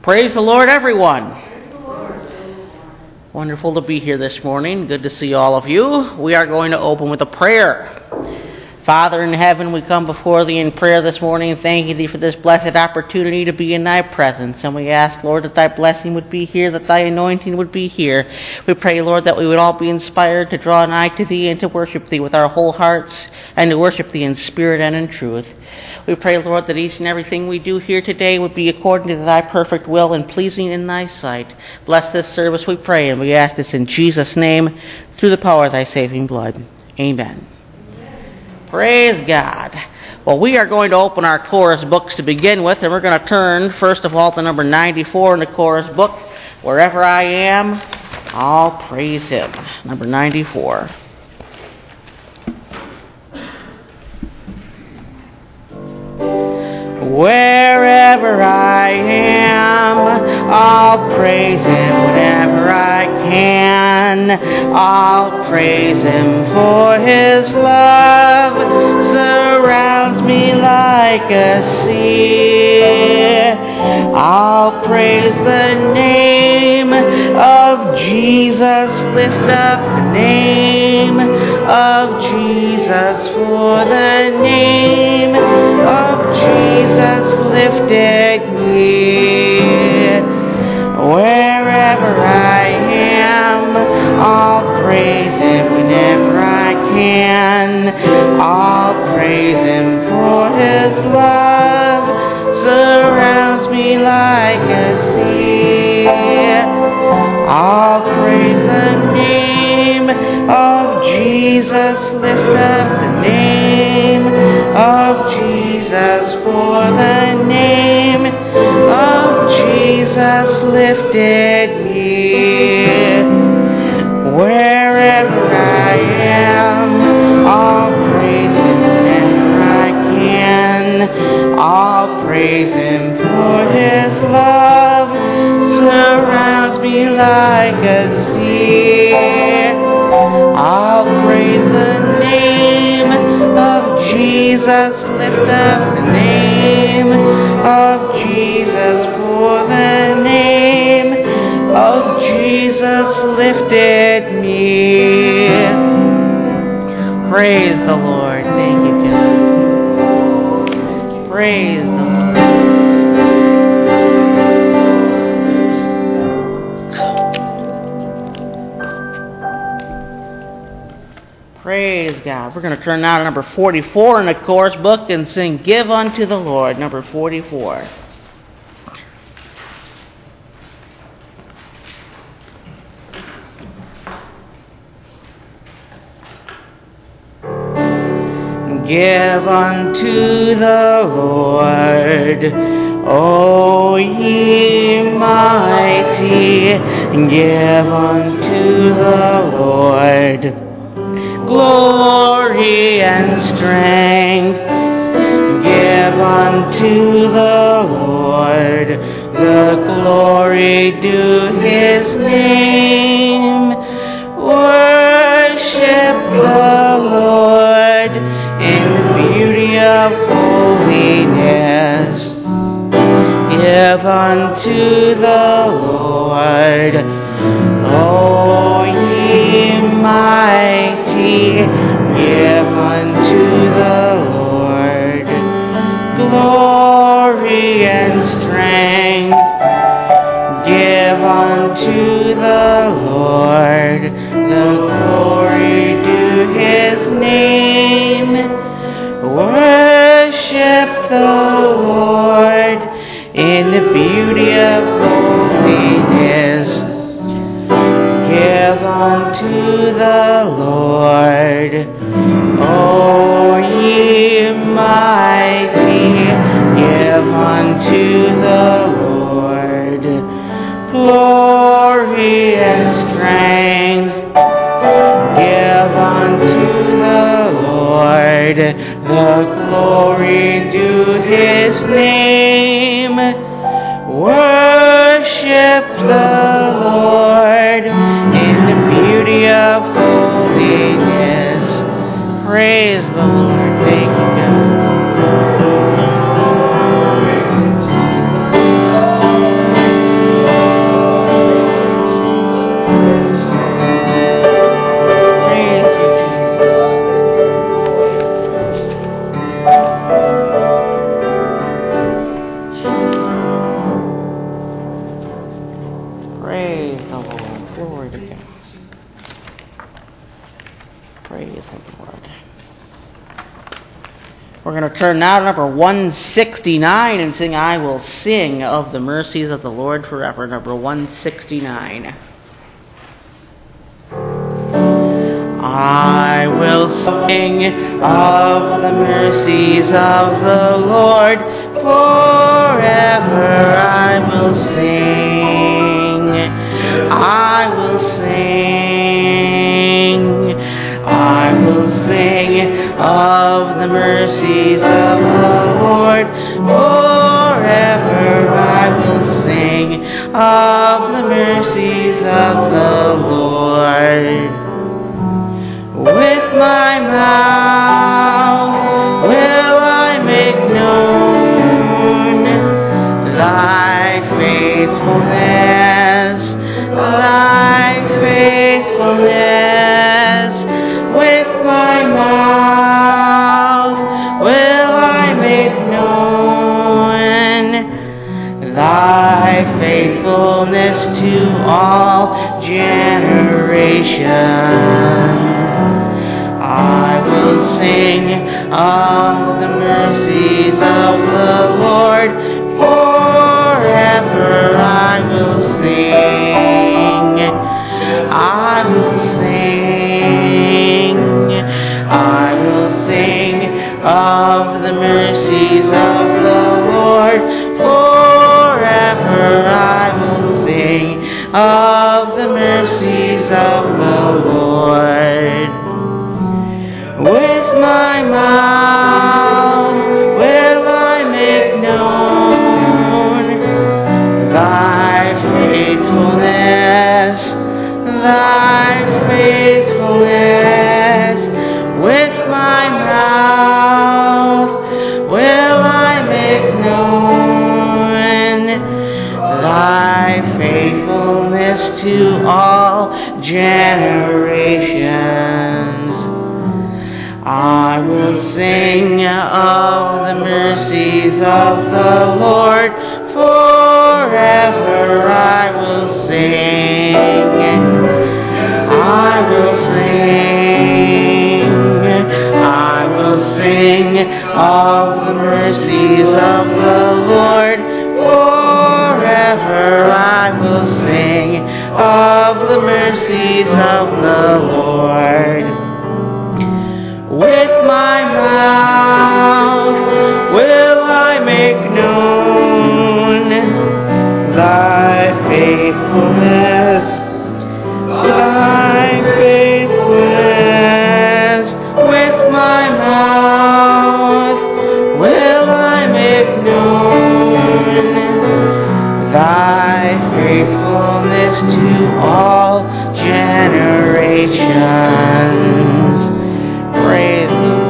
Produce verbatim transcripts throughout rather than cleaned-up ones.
Praise the Lord, everyone. Wonderful to be here this morning. Good to see all of you. We are going to open with a prayer. Father in heaven, we come before thee in prayer this morning, thanking thee for this blessed opportunity to be in thy presence. And we ask, Lord, that thy blessing would be here, that thy anointing would be here. We pray, Lord, that we would all be inspired to draw nigh to thee and to worship thee with our whole hearts, and to worship thee in spirit and in truth. We pray, Lord, that each and everything we do here today would be according to thy perfect will and pleasing in thy sight. Bless this service, we pray, and we ask this in Jesus' name, through the power of thy saving blood. Amen. Praise God. Well, we are going to open our chorus books to begin with, and we're going to turn, first of all, to number ninety-four in the chorus book. Wherever I am, I'll praise him. Number ninety-four. Wherever I am, I'll praise him. Whenever I can, I'll praise him, for his love surrounds me like a sea. I'll praise the name of Jesus, lift up the name of Jesus, for the name of Jesus lifted me. Wherever I am, I'll praise him. Whenever I can, I'll praise him, for his love surrounds me like a sea. I'll praise the name of Jesus, lift up the name of Jesus, for the name of Jesus lifted me. Wherever I am, I'll praise him. Whenever I can, I'll praise him, for his love surrounds me like a sea. I'll praise the name of Jesus, lift up the name of Jesus, for the name of Jesus lifted me. Praise the Lord. Thank you, God. Praise the Lord. Praise God. We're going to turn now to number forty-four in the chorus book and sing Give Unto the Lord, number forty-four. Give unto the Lord, O ye mighty, give unto the Lord glory and strength. Give unto the Lord the glory due his name. Worship the Lord in the beauty of holiness. Give unto the Lord, O ye mighty, give unto the Lord glory and strength. Give unto the Lord the glory due his name. Worship the Lord in the beauty of holiness. Give unto the Lord, O ye mighty, give unto the Lord glory and strength. Give unto the Lord the glory due his name. Worship the Lord in the beauty of holiness. Praise the Lord. Thank you, God. turn now to number one sixty-nine and sing I Will Sing of the Mercies of the Lord Forever, number one sixty-nine. I will sing of the mercies of the Lord forever. I will sing. I will sing. I will sing of the mercies of the Lord forever. I will sing of the mercies of the Lord. With my mouth will I make known thy faithfulness, thy faithfulness. With my mouth will I make known thy faithfulness to all generations. I will sing of the mercies of the Lord forever. I will sing. I will sing. I will sing of the mercies of the Lord forever. I will sing of the mercies of the Lord. With my mouth will I make known thy faithfulness, thy faithfulness. With my mouth will I make known thy faithfulness to all generations. I will sing of the mercies of the Lord forever. I will sing. I will sing. I will sing of the mercies of the Lord forever. I will sing of the mercies of the Lord. With my mouth will I make known thy faithfulness, thy faithfulness. With my mouth will I make known thy faithfulness to all generations. Praise the Lord.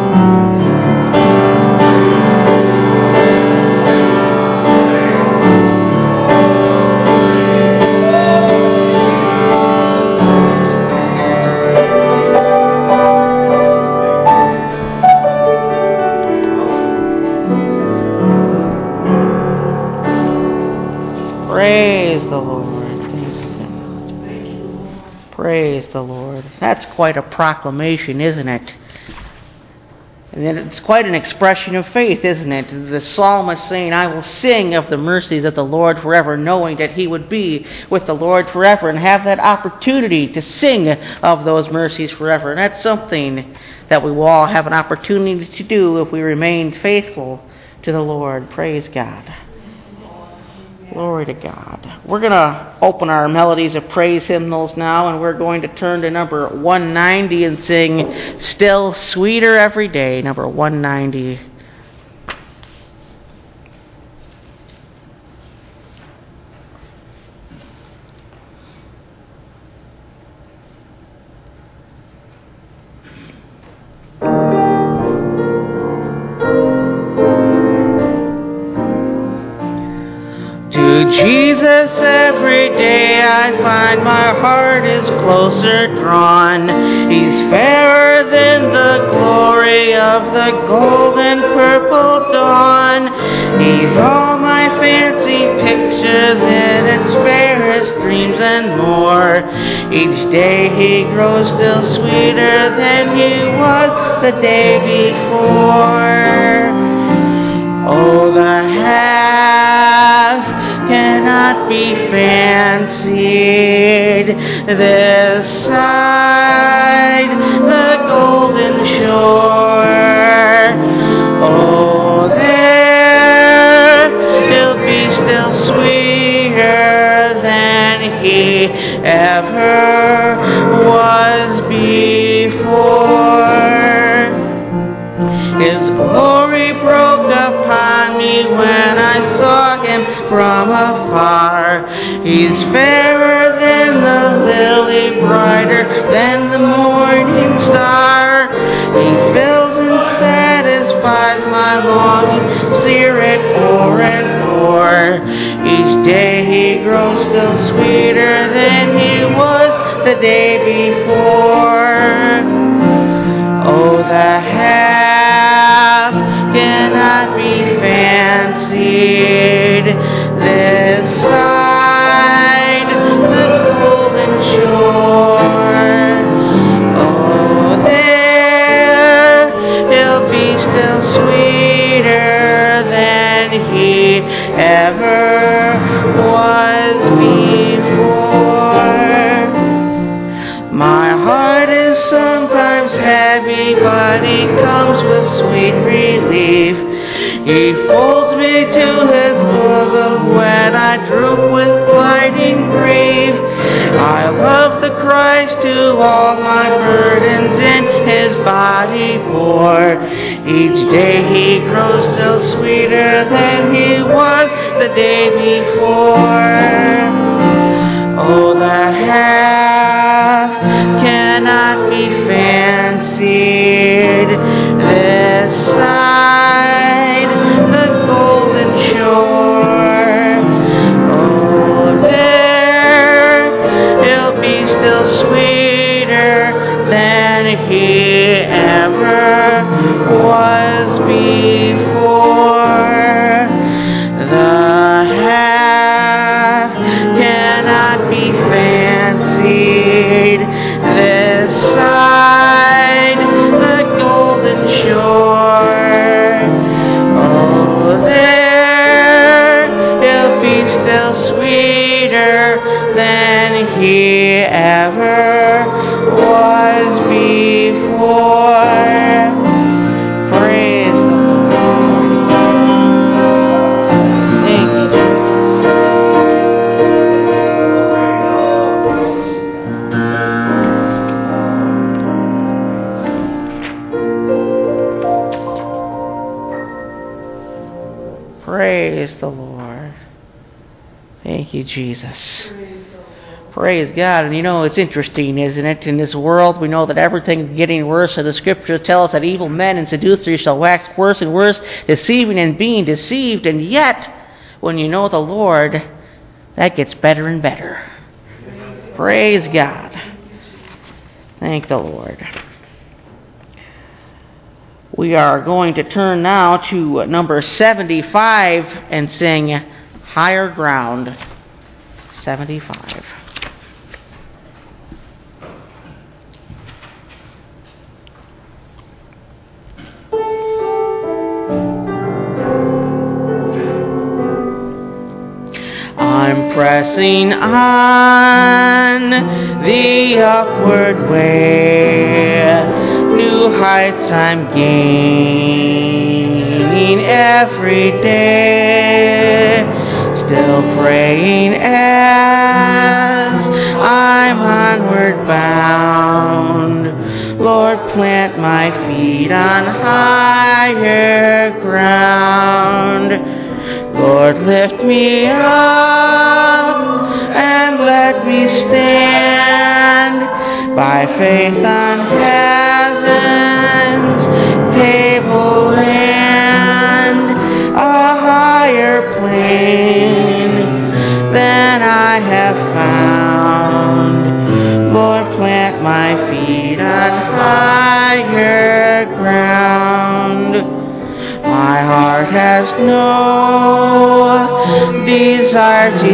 Praise the Lord. Praise the Lord. That's quite a proclamation, isn't it? And then it's quite an expression of faith, isn't it? The psalmist saying, I will sing of the mercies of the Lord forever, knowing that he would be with the Lord forever and have that opportunity to sing of those mercies forever. And that's something that we will all have an opportunity to do if we remain faithful to the Lord. Praise God. Glory to God. We're going to open our melodies of praise hymnals now, and we're going to turn to number one ninety and sing Still Sweeter Every Day, number one ninety. Jesus, every day I find my heart is closer drawn. He's fairer than the glory of the golden purple dawn. He's all my fancy pictures in its fairest dreams and more. Each day he grows still sweeter than he was the day before. be fancied this side the golden shore. Oh, there he'll be still sweeter than he ever was before. His glory broke upon me when I saw him from afar. He's fairer than the lily, brighter than the morning star. He fills and satisfies my longing, sear it o'er and o'er. Each day he grows still sweeter than he was the day before. Oh, the half cannot be fancied this side the golden shore. Oh, there he'll be still sweeter than he ever was before. My heart is sometimes heavy, but he comes with sweet relief. He folds me to his bosom when I droop with blinding grief. I love the Christ who all my burdens in his body bore. Each day he grows still sweeter than he was the day before. Oh, the half cannot be fancied this side the golden shore. Oh, there he'll be still sweeter than he ever was before. The half cannot be fancied this side the golden shore. Oh, there he'll be still sweeter than he ever was before. Praise the Lord. Thank you, Praise the Lord. Thank you, Jesus. Praise God. And you know, it's interesting, isn't it? In this world, we know that everything's getting worse. So the scriptures tell us that evil men and seducers shall wax worse and worse, deceiving and being deceived. And yet, when you know the Lord, that gets better and better. Praise God. Thank the Lord. We are going to turn now to number seventy-five and sing Higher Ground. seventy-five. I'm pressing on the upward way, new heights I'm gaining every day, still praying as I'm onward bound. Lord, plant my feet on higher ground. Lord, lift me up and let me stand by faith on heaven's tableland, a higher plane than I have found. Lord, plant my feet on higher ground. My heart has no desire to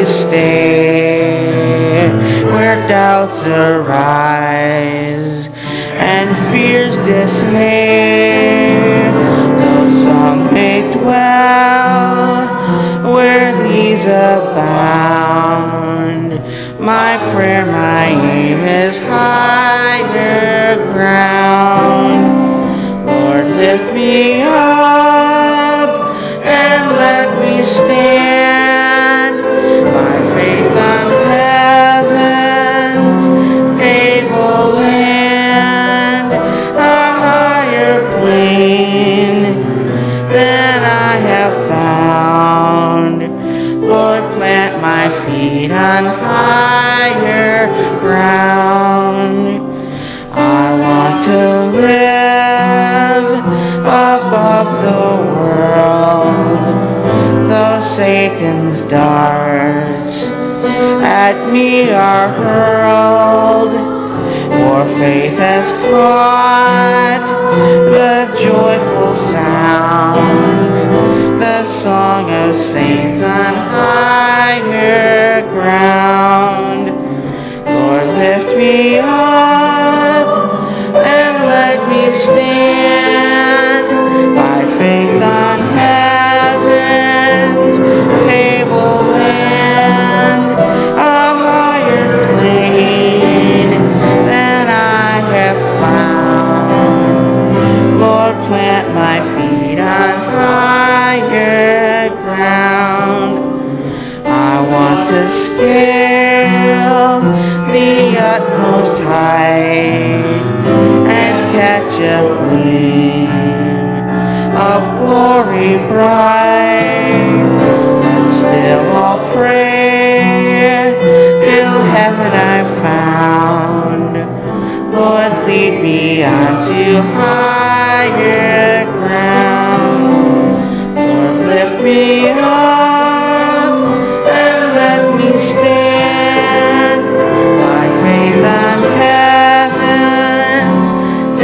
stay where doubts arise and fears dismay, though some may dwell where these abound. is higher ground. Lord, lift me up and let me stand by faith on heaven's tableland, a higher plane than I have found. Lord, plant my feet on higher ground. I want to live above the world, though Satan's darts at me are hurled. For faith has caught the joyful sound, the song of saints on higher ground. Lord, lift me up and let me stand by faith on heaven's tableland, a higher plane than I have found. Lord, plant my feet on higher ground. I want to scale the utmost height and catch a gleam of glory bright. But still I'll pray till heaven I've found. Lord, lead me onto higher ground. Lord, lift me up and let me stand by faith on heaven's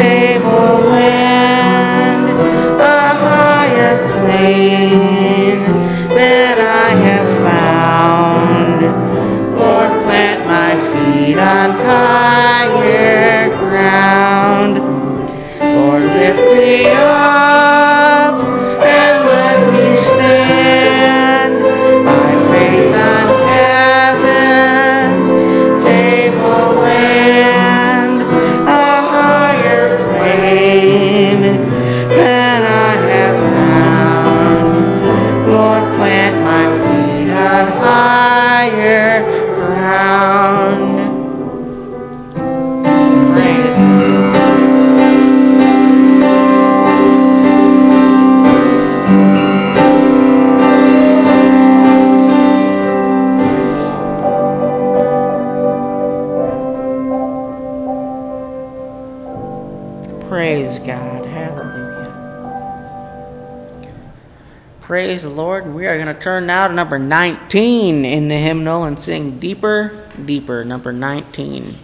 tableland, a higher plane than I have found. Lord, plant my feet on higher ground. Lord, lift me up and let me stand by faith on heaven's tableland, a higher plane than I have found. Lord, plant my feet on higher ground. Praise Praise God. Hallelujah. Praise the Lord. We are going to turn now to number nineteen in the hymnal and sing Deeper, Deeper, number nineteen.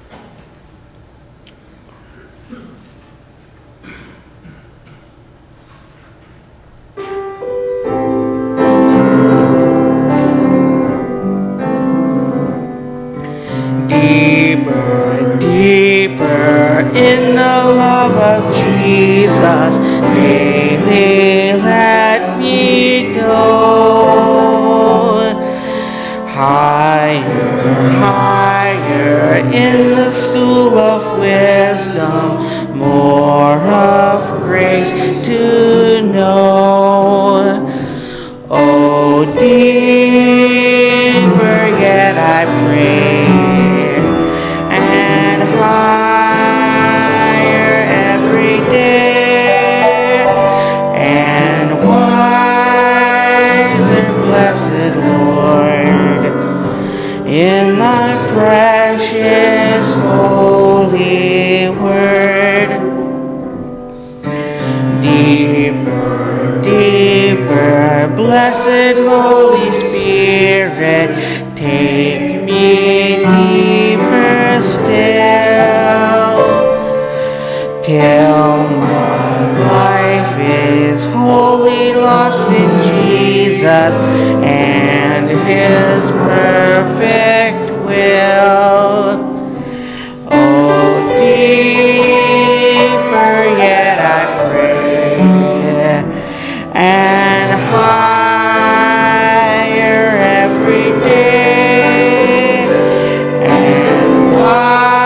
Deeper, deeper in the love of Jesus, daily let me go. Higher, higher in the school of wisdom, more of grace to know. Oh, deeper yet I pray, and higher every day, and wiser, blessed Lord, in thy precious holy word. Deeper, deeper, blessed Holy Spirit, take me deeper still, till my life is wholly lost in Jesus and His perfect will. Oh, deeper yet I pray, and higher every day, and wiser,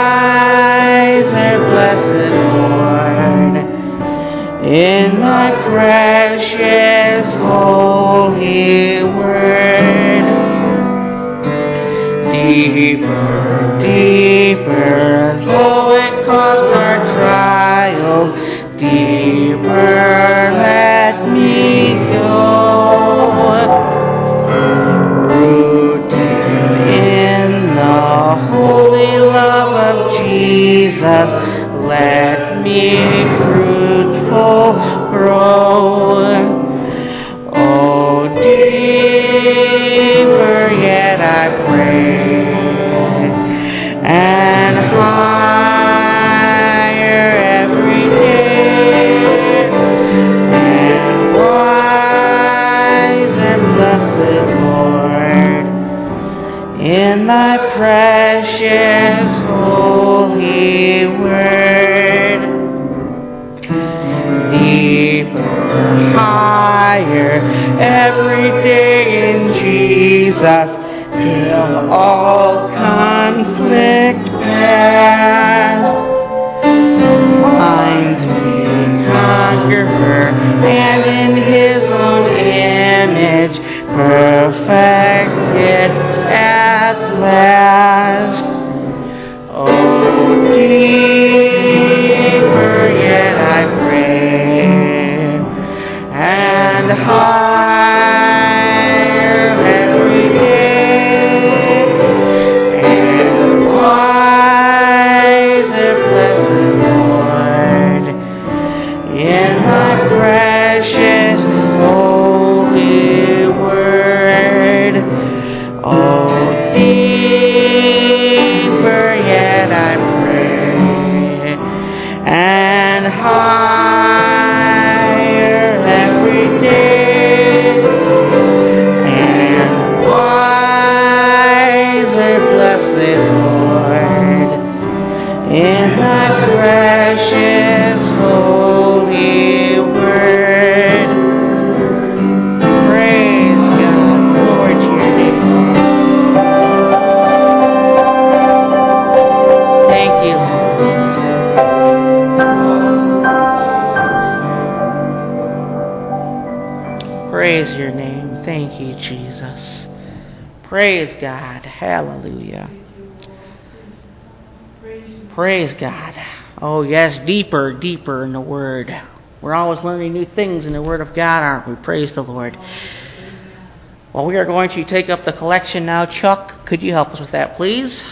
thy precious holy word. Deeper, higher, every day in Jesus, till all conflict past. Finds me conqueror, and in his own image perfected at last. Oh, deeper yet I pray, and higher every day, and wiser, blessed Lord, in thy precious holy word. Oh, deeper yet I pray, and higher every day, and wiser, blessed Lord, in thy precious holy word. Praise God. Glory to your name. Thank you, Lord. Praise your name. Thank you, Jesus. Praise God. Hallelujah. Praise God. Oh, yes, deeper, deeper in the Word. We're always learning new things in the Word of God, aren't we? Praise the Lord. Well, we are going to take up the collection now. Chuck, could you help us with that, please?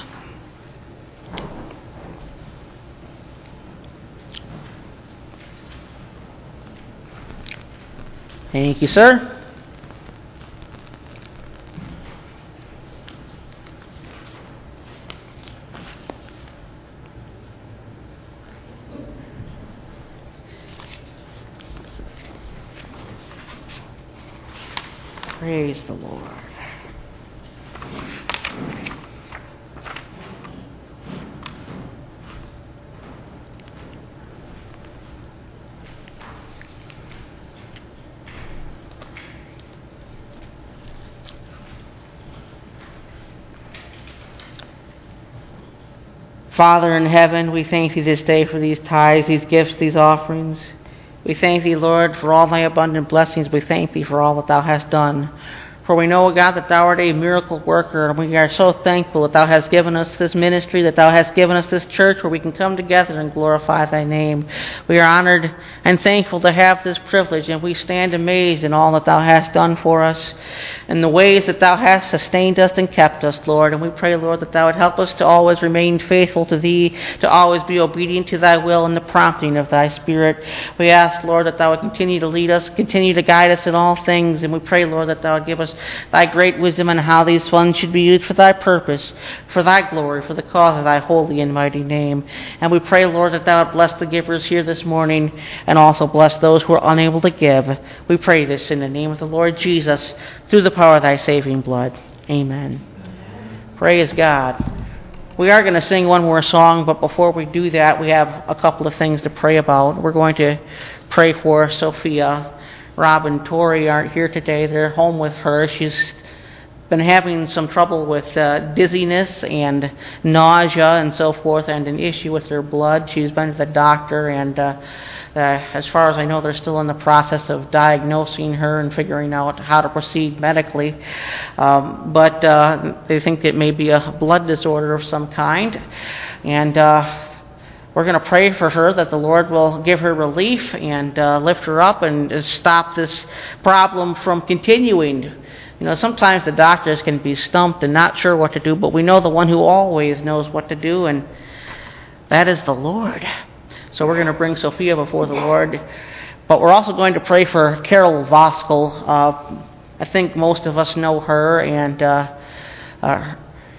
Thank you, sir. Praise the Lord. Father in heaven, we thank thee this day for these tithes, these gifts, these offerings. We thank thee, Lord, for all thy abundant blessings. We thank thee for all that thou hast done. For we know, God, that thou art a miracle worker, and we are so thankful that thou hast given us this ministry, that thou hast given us this church where we can come together and glorify thy name. We are honored and thankful to have this privilege, and we stand amazed in all that thou hast done for us, and the ways that thou hast sustained us and kept us, Lord. And we pray, Lord, that thou would help us to always remain faithful to thee, to always be obedient to thy will and the prompting of thy Spirit. We ask, Lord, that thou would continue to lead us, continue to guide us in all things, and we pray, Lord, that thou would give us thy great wisdom on how these funds should be used for thy purpose, for thy glory, for the cause of thy holy and mighty name. And we pray, Lord, that thou would bless the givers here this morning and also bless those who are unable to give. We pray this in the name of the Lord Jesus, through the power of thy saving blood. Amen. Praise God. We are going to sing one more song, but before we do that, we have a couple of things to pray about. We're going to pray for Sophia. Rob and Tori aren't here today. They're home with her. She's been having some trouble with uh, dizziness and nausea and so forth, and an issue with her blood. She's been to the doctor, and uh, uh, as far as I know, they're still in the process of diagnosing her and figuring out how to proceed medically. Um, but uh, they think it may be a blood disorder of some kind, and uh, we're going to pray for her that the Lord will give her relief and uh, lift her up and stop this problem from continuing. You know, sometimes the doctors can be stumped and not sure what to do, but we know the one who always knows what to do, and that is the Lord. So we're going to bring Sophia before the Lord. But we're also going to pray for Carol Voskel. Uh, I think most of us know her, and uh, uh,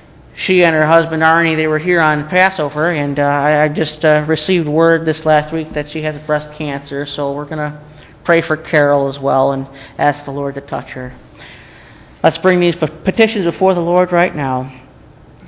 she and her husband Arnie, they were here on Passover, and uh, I, I just uh, received word this last week that she has breast cancer, so we're going to pray for Carol as well and ask the Lord to touch her. Let's bring these petitions before the Lord right now.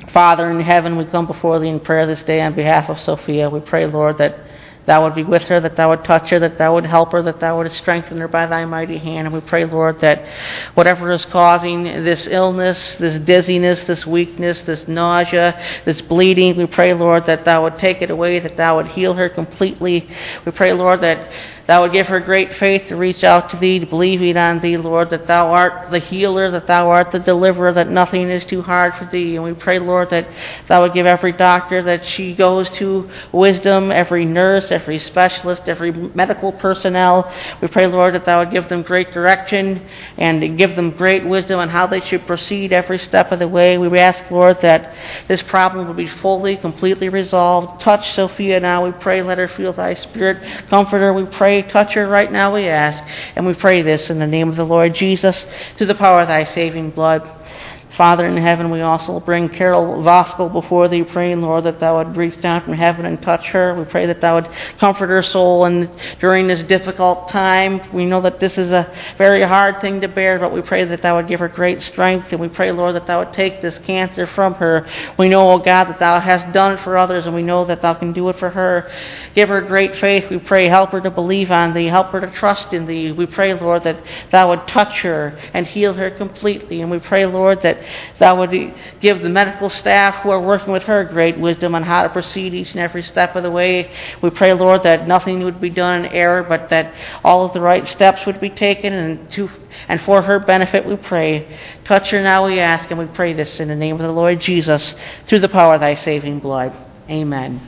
Father in heaven, we come before Thee in prayer this day on behalf of Sophia. We pray, Lord, that Thou would be with her, that Thou would touch her, that Thou would help her, that Thou would strengthen her by Thy mighty hand. And we pray, Lord, that whatever is causing this illness, this dizziness, this weakness, this nausea, this bleeding, we pray, Lord, that Thou would take it away, that Thou would heal her completely. We pray, Lord, that Thou would give her great faith to reach out to Thee, to believing on Thee, Lord, that Thou art the healer, that Thou art the deliverer, that nothing is too hard for Thee. And we pray, Lord, that Thou would give every doctor that she goes to wisdom, every nurse, every specialist, every medical personnel. We pray, Lord, that Thou would give them great direction and give them great wisdom on how they should proceed every step of the way. We ask, Lord, that this problem will be fully, completely resolved. Touch Sophia now, we pray. Let her feel Thy Spirit. Comfort her, we pray. Touch her right now, we ask. And we pray this in the name of the Lord Jesus, through the power of Thy saving blood. Father in heaven, we also bring Carol Voskel before Thee, praying, Lord, that Thou would reach down from heaven and touch her. We pray that Thou would comfort her soul and during this difficult time. We know that this is a very hard thing to bear, but we pray that Thou would give her great strength, and we pray, Lord, that Thou would take this cancer from her. We know, O God, that Thou hast done it for others, and we know that Thou can do it for her. Give her great faith, we pray. Help her to believe on Thee. Help her to trust in Thee. We pray, Lord, that Thou would touch her and heal her completely. And we pray, Lord, that Thou would give the medical staff who are working with her great wisdom on how to proceed each and every step of the way. We pray, Lord, that nothing would be done in error, but that all of the right steps would be taken, and to and for her benefit we pray. Touch her now, we ask, and we pray this in the name of the Lord Jesus, through the power of Thy saving blood. Amen.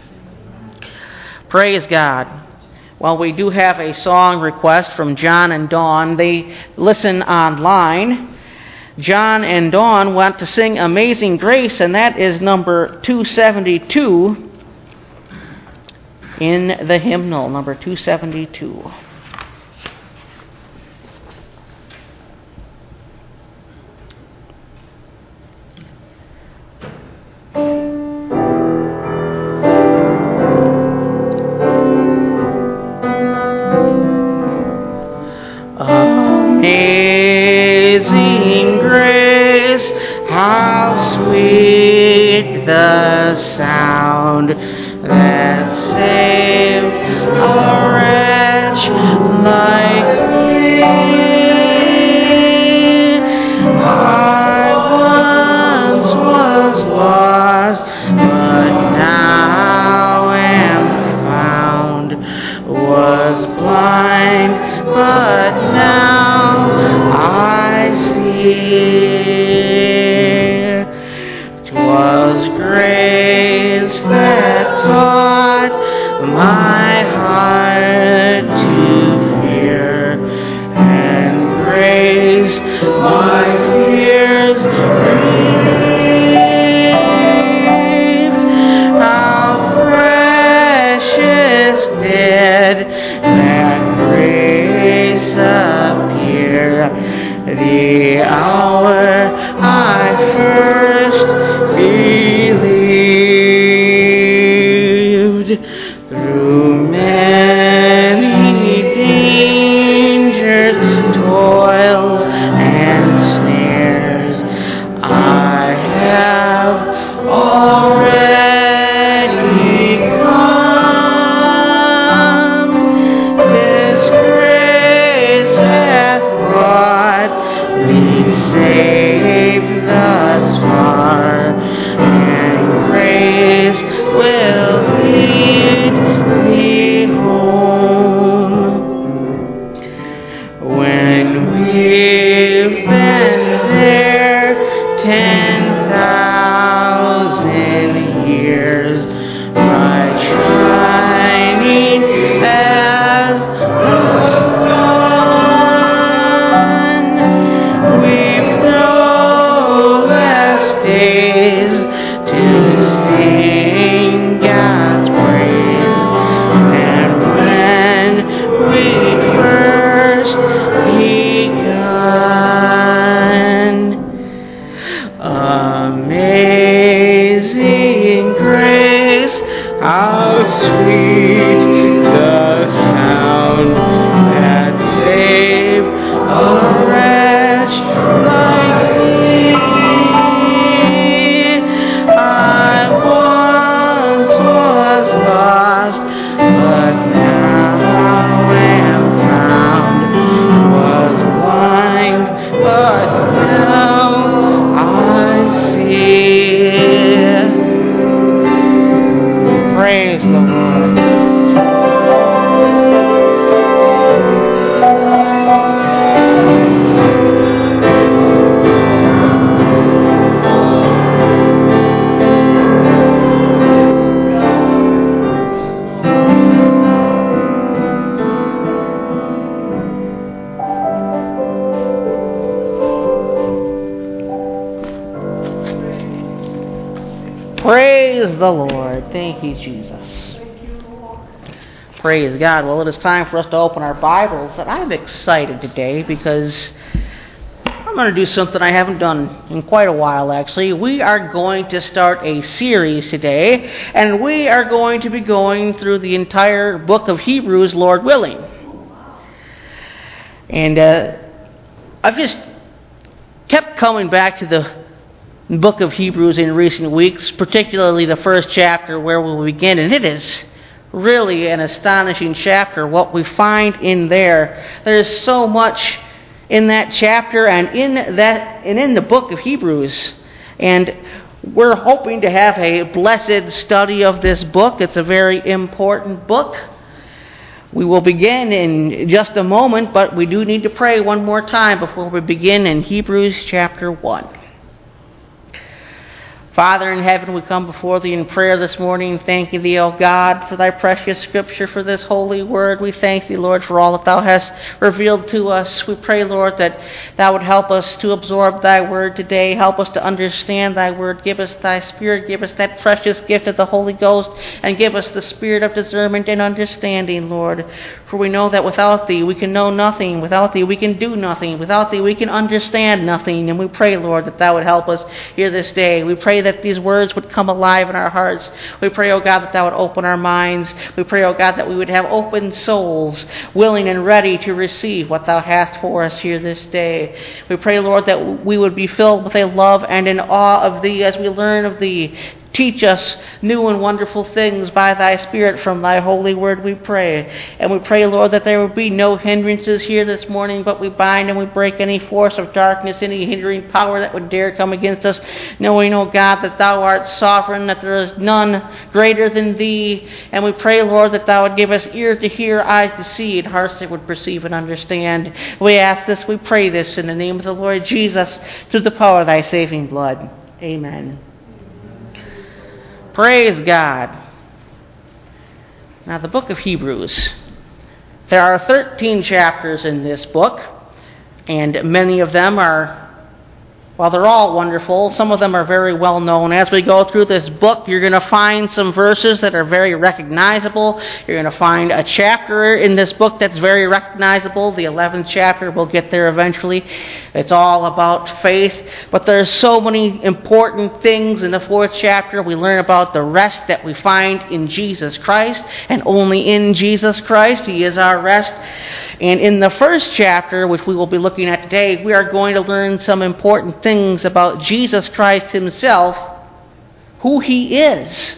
Praise God. Well, we do have a song request from John and Dawn. They listen online. John and Dawn want to sing Amazing Grace, and that is number two seventy-two in the hymnal, number two seventy-two. Amazing grace, how sweet the sound that saved a wretch like me. I once was lost, but now am found, was blind, but now I see. 'Twas grace that taught my heart to fear, and grace my fears relieved. How precious did that grace appear the hour I first believed. Through many dangers, toils, and snares, I have already come. 'Tis grace hath brought me safe thus far, and grace will lead me home. When we've been there ten thousand years, bright shining as the sun, we've Praise the Lord. Thank you, Jesus. Praise God. Well, it is time for us to open our Bibles, and I'm excited today because I'm going to do something I haven't done in quite a while, actually. We are going to start a series today, and we are going to be going through the entire book of Hebrews, Lord willing. And uh, I've just kept coming back to the book of Hebrews in recent weeks, particularly the first chapter where we'll begin, and it is really an astonishing chapter, what we find in there. There's so much in that chapter and in that and in the book of Hebrews. And we're hoping to have a blessed study of this book. It's a very important book. We will begin in just a moment, but we do need to pray one more time before we begin in Hebrews chapter one. Father in heaven, we come before Thee in prayer this morning, thanking Thee, O God, for Thy precious Scripture, for this holy word. We thank Thee, Lord, for all that Thou hast revealed to us. We pray, Lord, that Thou would help us to absorb Thy word today. Help us to understand Thy word. Give us Thy Spirit. Give us that precious gift of the Holy Ghost, and give us the spirit of discernment and understanding, Lord. For we know that without Thee we can know nothing. Without Thee we can do nothing. Without Thee we can understand nothing. And we pray, Lord, that Thou would help us here this day. We pray that these words would come alive in our hearts. We pray, O God, that Thou would open our minds. We pray, O God, that we would have open souls, willing and ready to receive what Thou hast for us here this day. We pray, Lord, that we would be filled with a love and an awe of Thee as we learn of Thee. Teach us new and wonderful things by Thy Spirit from Thy holy word, we pray. And we pray, Lord, that there will be no hindrances here this morning, but we bind and we break any force of darkness, any hindering power that would dare come against us, knowing, O God, that Thou art sovereign, that there is none greater than Thee. And we pray, Lord, that Thou would give us ear to hear, eyes to see, and hearts that would perceive and understand. We ask this, we pray this in the name of the Lord Jesus, through the power of Thy saving blood. Amen. Praise God. Now, the book of Hebrews. There are thirteen chapters in this book, and many of them are, while they're all wonderful, some of them are very well known. As we go through this book, you're going to find some verses that are very recognizable. You're going to find a chapter in this book that's very recognizable. The eleventh chapter, we'll get there eventually. It's all about faith. But there's so many important things in the fourth chapter. We learn about the rest that we find in Jesus Christ, and only in Jesus Christ. He is our rest. And in the first chapter, which we will be looking at today, we are going to learn some important things about Jesus Christ Himself, who He is.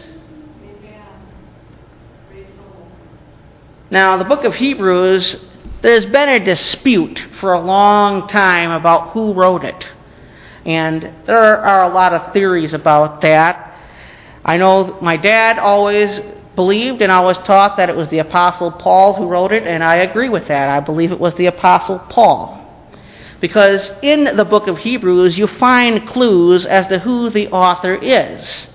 Now, the book of Hebrews, there's been a dispute for a long time about who wrote it. And there are a lot of theories about that. I know my dad always believed and always taught that it was the Apostle Paul who wrote it, and I agree with that. I believe it was the Apostle Paul. Because in the book of Hebrews, you find clues as to who the author is.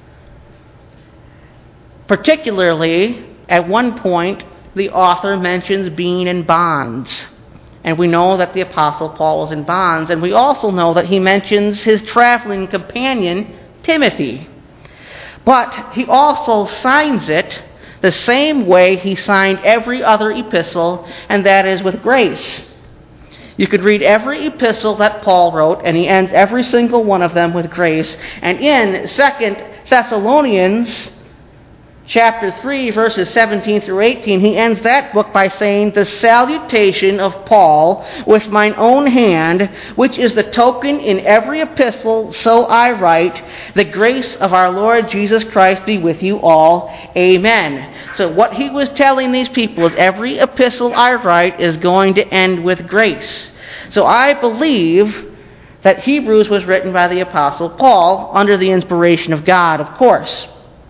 Particularly, at one point, the author mentions being in bonds. And we know that the Apostle Paul was in bonds. And we also know that he mentions his traveling companion, Timothy. But he also signs it the same way he signed every other epistle, and that is with grace. You could read every epistle that Paul wrote, and he ends every single one of them with grace. And in Second Thessalonians chapter three, verses seventeen through eighteen, he ends that book by saying, "The salutation of Paul with mine own hand, which is the token in every epistle, so I write, the grace of our Lord Jesus Christ be with you all. Amen." So what he was telling these people is every epistle I write is going to end with grace. So I believe that Hebrews was written by the Apostle Paul under the inspiration of God, of course.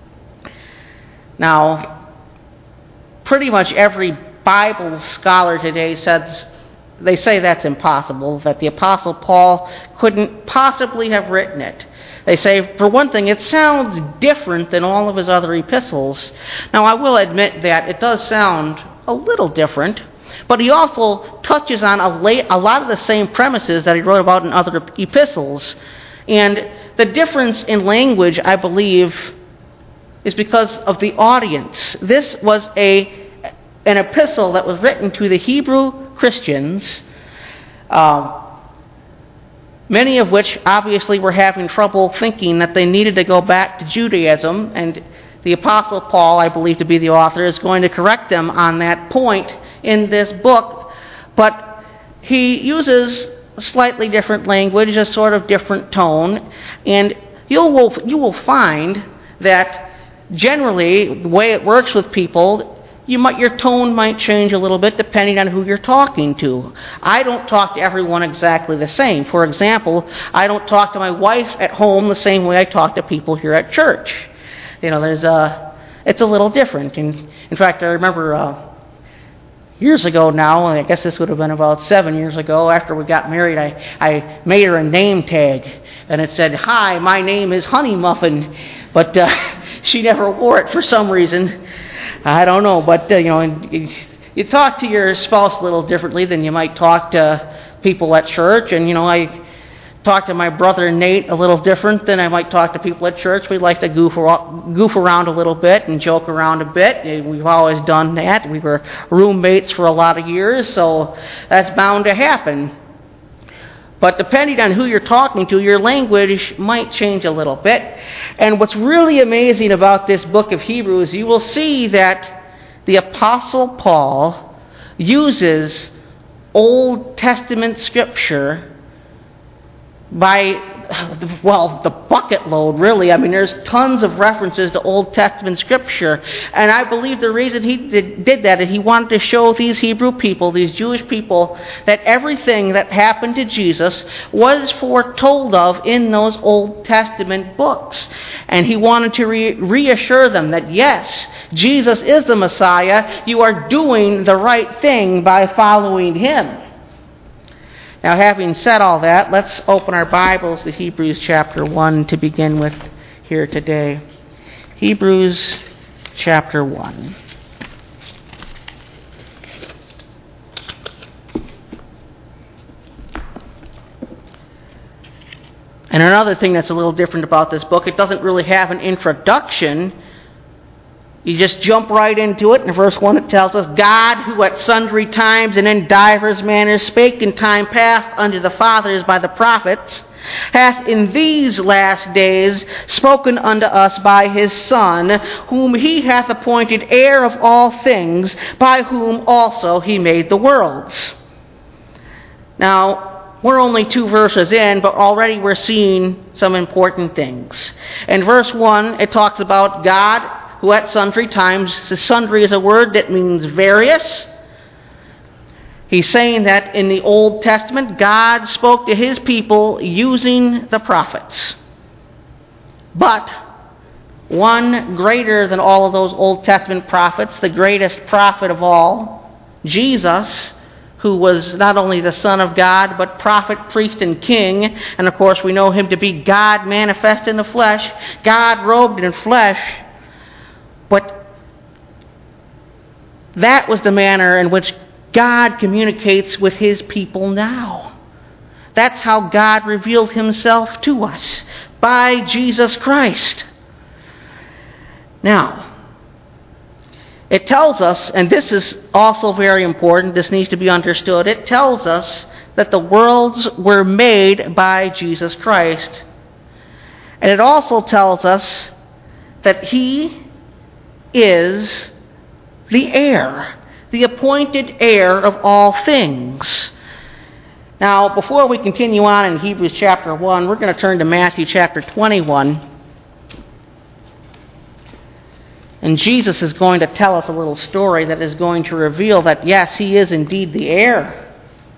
Now, pretty much every Bible scholar today says, they say that's impossible, that the Apostle Paul couldn't possibly have written it. They say, for one thing, it sounds different than all of his other epistles. Now, I will admit that it does sound a little different, but he also touches on a, la- a lot of the same premises that he wrote about in other epistles. And the difference in language, I believe, is because of the audience. This was a an epistle that was written to the Hebrew Christians, uh, many of which obviously were having trouble thinking that they needed to go back to Judaism, and the Apostle Paul, I believe to be the author, is going to correct them on that point in this book, but he uses slightly different language, a sort of different tone, and you will, you will find that generally the way it works with people, you might, your tone might change a little bit depending on who you're talking to. I don't talk to everyone exactly the same. For example, I don't talk to my wife at home the same way I talk to people here at church. You know, there's a, it's a little different. And in fact, I remember uh, years ago now, I guess this would have been about seven years ago, after we got married, I, I made her a name tag, and it said, "Hi, my name is Honey Muffin," but uh, she never wore it for some reason. I don't know, but uh, you know, you talk to your spouse a little differently than you might talk to people at church, and you know, I talk to my brother Nate a little different than I might talk to people at church. We like to goof around, goof around a little bit and joke around a bit. We've always done that. We were roommates for a lot of years, so that's bound to happen. But depending on who you're talking to, your language might change a little bit. And what's really amazing about this book of Hebrews, you will see that the Apostle Paul uses Old Testament scripture by, well, the bucket load, really. I mean, there's tons of references to Old Testament scripture. And I believe the reason he did, did that is he wanted to show these Hebrew people, these Jewish people, that everything that happened to Jesus was foretold of in those Old Testament books. And he wanted to re- reassure them that, yes, Jesus is the Messiah. You are doing the right thing by following him. Now, having said all that, let's open our Bibles to Hebrews chapter one to begin with here today. Hebrews chapter one. And another thing that's a little different about this book, it doesn't really have an introduction. You just jump right into it. In verse one it tells us, "God, who at sundry times and in divers manners spake in time past unto the fathers by the prophets, hath in these last days spoken unto us by his Son, whom he hath appointed heir of all things, by whom also he made the worlds." Now, we're only two verses in, but already we're seeing some important things. In verse one, it talks about God, who at sundry times, sundry is a word that means various. He's saying that in the Old Testament, God spoke to his people using the prophets. But one greater than all of those Old Testament prophets, the greatest prophet of all, Jesus, who was not only the Son of God, but prophet, priest, and king. And of course, we know him to be God manifest in the flesh, God robed in flesh. But that was the manner in which God communicates with his people now. That's how God revealed himself to us, by Jesus Christ. Now, it tells us, and this is also very important, this needs to be understood, it tells us that the worlds were made by Jesus Christ. And it also tells us that he is the heir, the appointed heir of all things. Now, before we continue on in Hebrews chapter one, we're going to turn to Matthew chapter twenty-one. And Jesus is going to tell us a little story that is going to reveal that, yes, he is indeed the heir.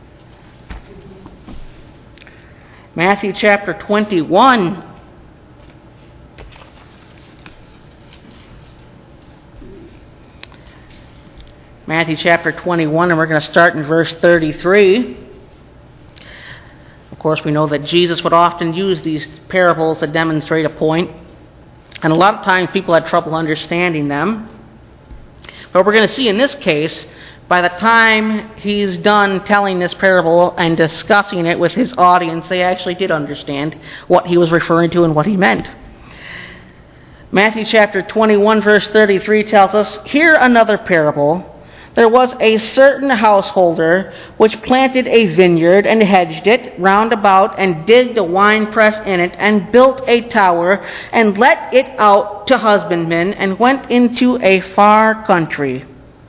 Matthew chapter twenty-one. Matthew chapter twenty-one, and we're going to start in verse thirty-three. Of course, we know that Jesus would often use these parables to demonstrate a point, and a lot of times people had trouble understanding them. But we're going to see in this case, by the time he's done telling this parable and discussing it with his audience, they actually did understand what he was referring to and what he meant. Matthew chapter twenty-one, verse thirty-three tells us, "Hear another parable. There was a certain householder which planted a vineyard and hedged it round about and digged a winepress in it and built a tower and let it out to husbandmen and went into a far country.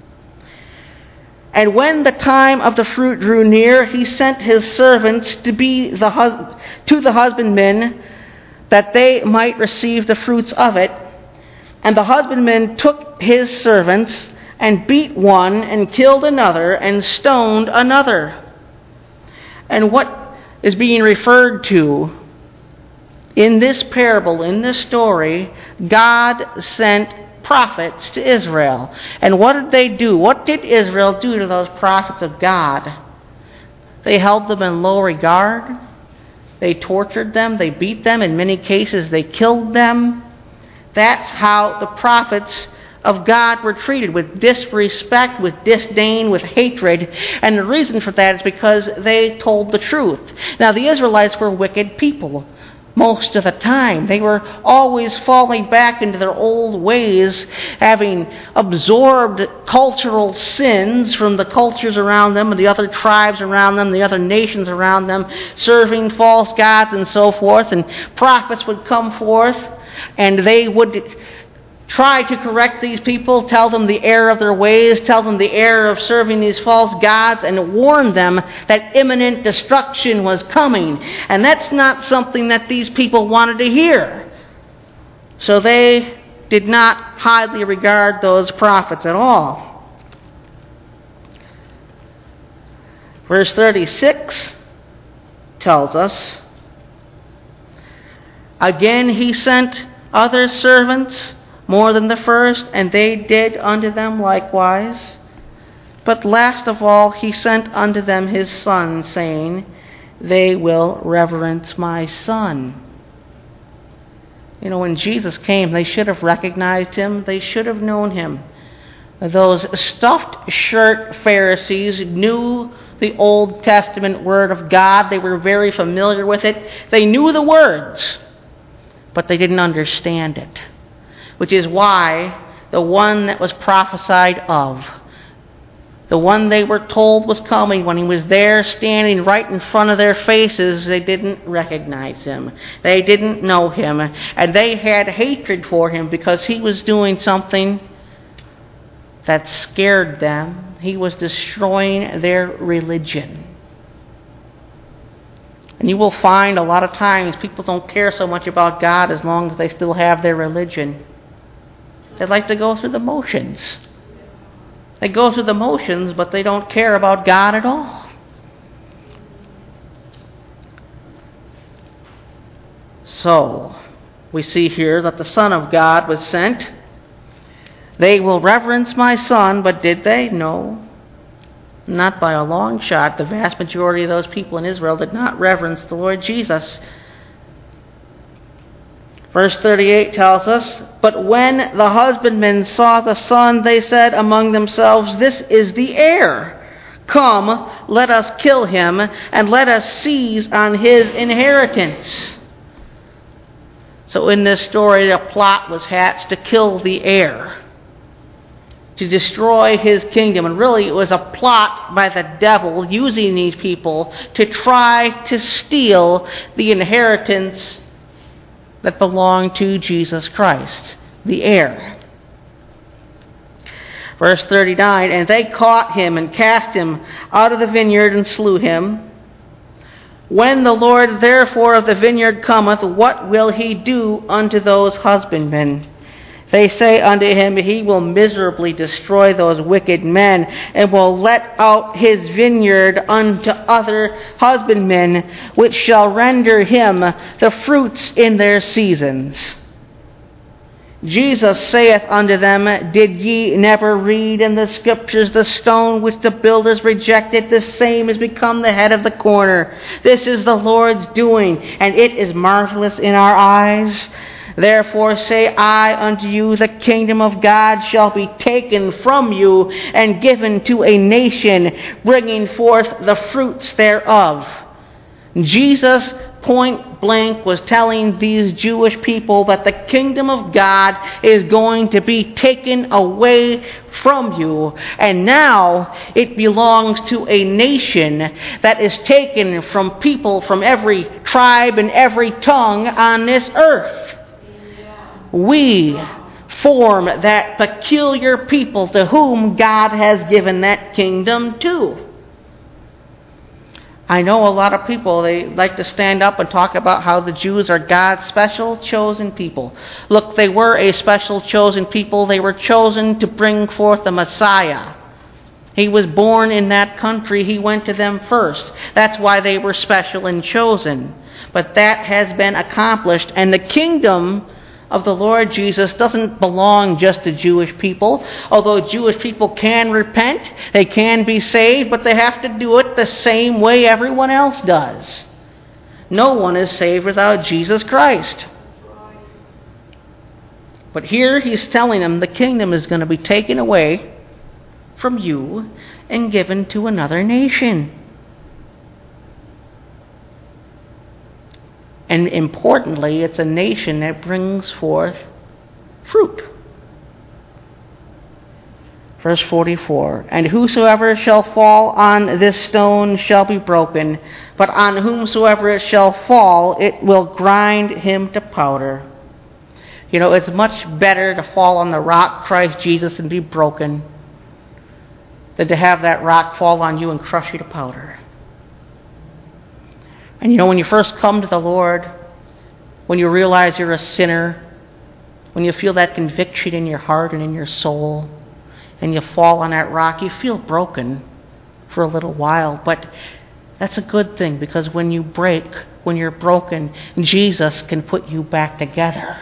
And when the time of the fruit drew near, he sent his servants to be the hus- to the husbandmen that they might receive the fruits of it. And the husbandmen took his servants and beat one, and killed another, and stoned another." And what is being referred to in this parable, in this story, God sent prophets to Israel. And what did they do? What did Israel do to those prophets of God? They held them in low regard. They tortured them. They beat them. In many cases, they killed them. That's how the prophets of God were treated, with disrespect, with disdain, with hatred. And the reason for that is because they told the truth. Now, the Israelites were wicked people most of the time. They were always falling back into their old ways, having absorbed cultural sins from the cultures around them and the other tribes around them, the other nations around them, serving false gods and so forth. And prophets would come forth, and they would try to correct these people, tell them the error of their ways, tell them the error of serving these false gods, and warn them that imminent destruction was coming. And that's not something that these people wanted to hear. So they did not highly regard those prophets at all. Verse thirty-six tells us, "Again he sent other servants more than the first, and they did unto them likewise. But last of all he sent unto them his Son, saying, They will reverence my Son." You know, when Jesus came, they should have recognized him. They should have known him. Those stuffed shirt Pharisees knew the Old Testament Word of God. They were very familiar with it. They knew the words, but they didn't understand it. Which is why the one that was prophesied of, the one they were told was coming, when he was there standing right in front of their faces, they didn't recognize him. They didn't know him. And they had hatred for him because he was doing something that scared them. He was destroying their religion. And you will find a lot of times people don't care so much about God as long as they still have their religion. They like to go through the motions. They go through the motions, but they don't care about God at all. So, we see here that the Son of God was sent. They will reverence my Son, but did they? No. Not by a long shot. The vast majority of those people in Israel did not reverence the Lord Jesus. Verse thirty-eight tells us, "But when the husbandmen saw the Son, they said among themselves, This is the heir. Come, let us kill him, and let us seize on his inheritance." So in this story, a plot was hatched to kill the heir, to destroy his kingdom. And really, it was a plot by the devil using these people to try to steal the inheritance that belonged to Jesus Christ, the heir. Verse thirty-nine, "And they caught him and cast him out of the vineyard and slew him. When the Lord therefore of the vineyard cometh, what will he do unto those husbandmen? They say unto him, He will miserably destroy those wicked men, and will let out his vineyard unto other husbandmen, which shall render him the fruits in their seasons. Jesus saith unto them, Did ye never read in the Scriptures, The stone which the builders rejected, the same is become the head of the corner. This is the Lord's doing, and it is marvelous in our eyes. Therefore say I unto you, the kingdom of God shall be taken from you and given to a nation, bringing forth the fruits thereof." Jesus point blank was telling these Jewish people that the kingdom of God is going to be taken away from you, and now it belongs to a nation that is taken from people from every tribe and every tongue on this earth. We form that peculiar people to whom God has given that kingdom to. I know a lot of people, they like to stand up and talk about how the Jews are God's special chosen people. Look, they were a special chosen people. They were chosen to bring forth the Messiah. He was born in that country. He went to them first. That's why they were special and chosen. But that has been accomplished, and the kingdom of the Lord Jesus doesn't belong just to Jewish people. Although Jewish people can repent, they can be saved, but they have to do it the same way everyone else does. No one is saved without Jesus Christ. But here he's telling them the kingdom is going to be taken away from you and given to another nation. And importantly, it's a nation that brings forth fruit. Verse forty-four, and whosoever shall fall on this stone shall be broken, but on whomsoever it shall fall, it will grind him to powder. You know, it's much better to fall on the rock, Christ Jesus, and be broken, than to have that rock fall on you and crush you to powder. And you know, when you first come to the Lord, when you realize you're a sinner, when you feel that conviction in your heart and in your soul, and you fall on that rock, you feel broken for a little while. But that's a good thing, because when you break, when you're broken, Jesus can put you back together.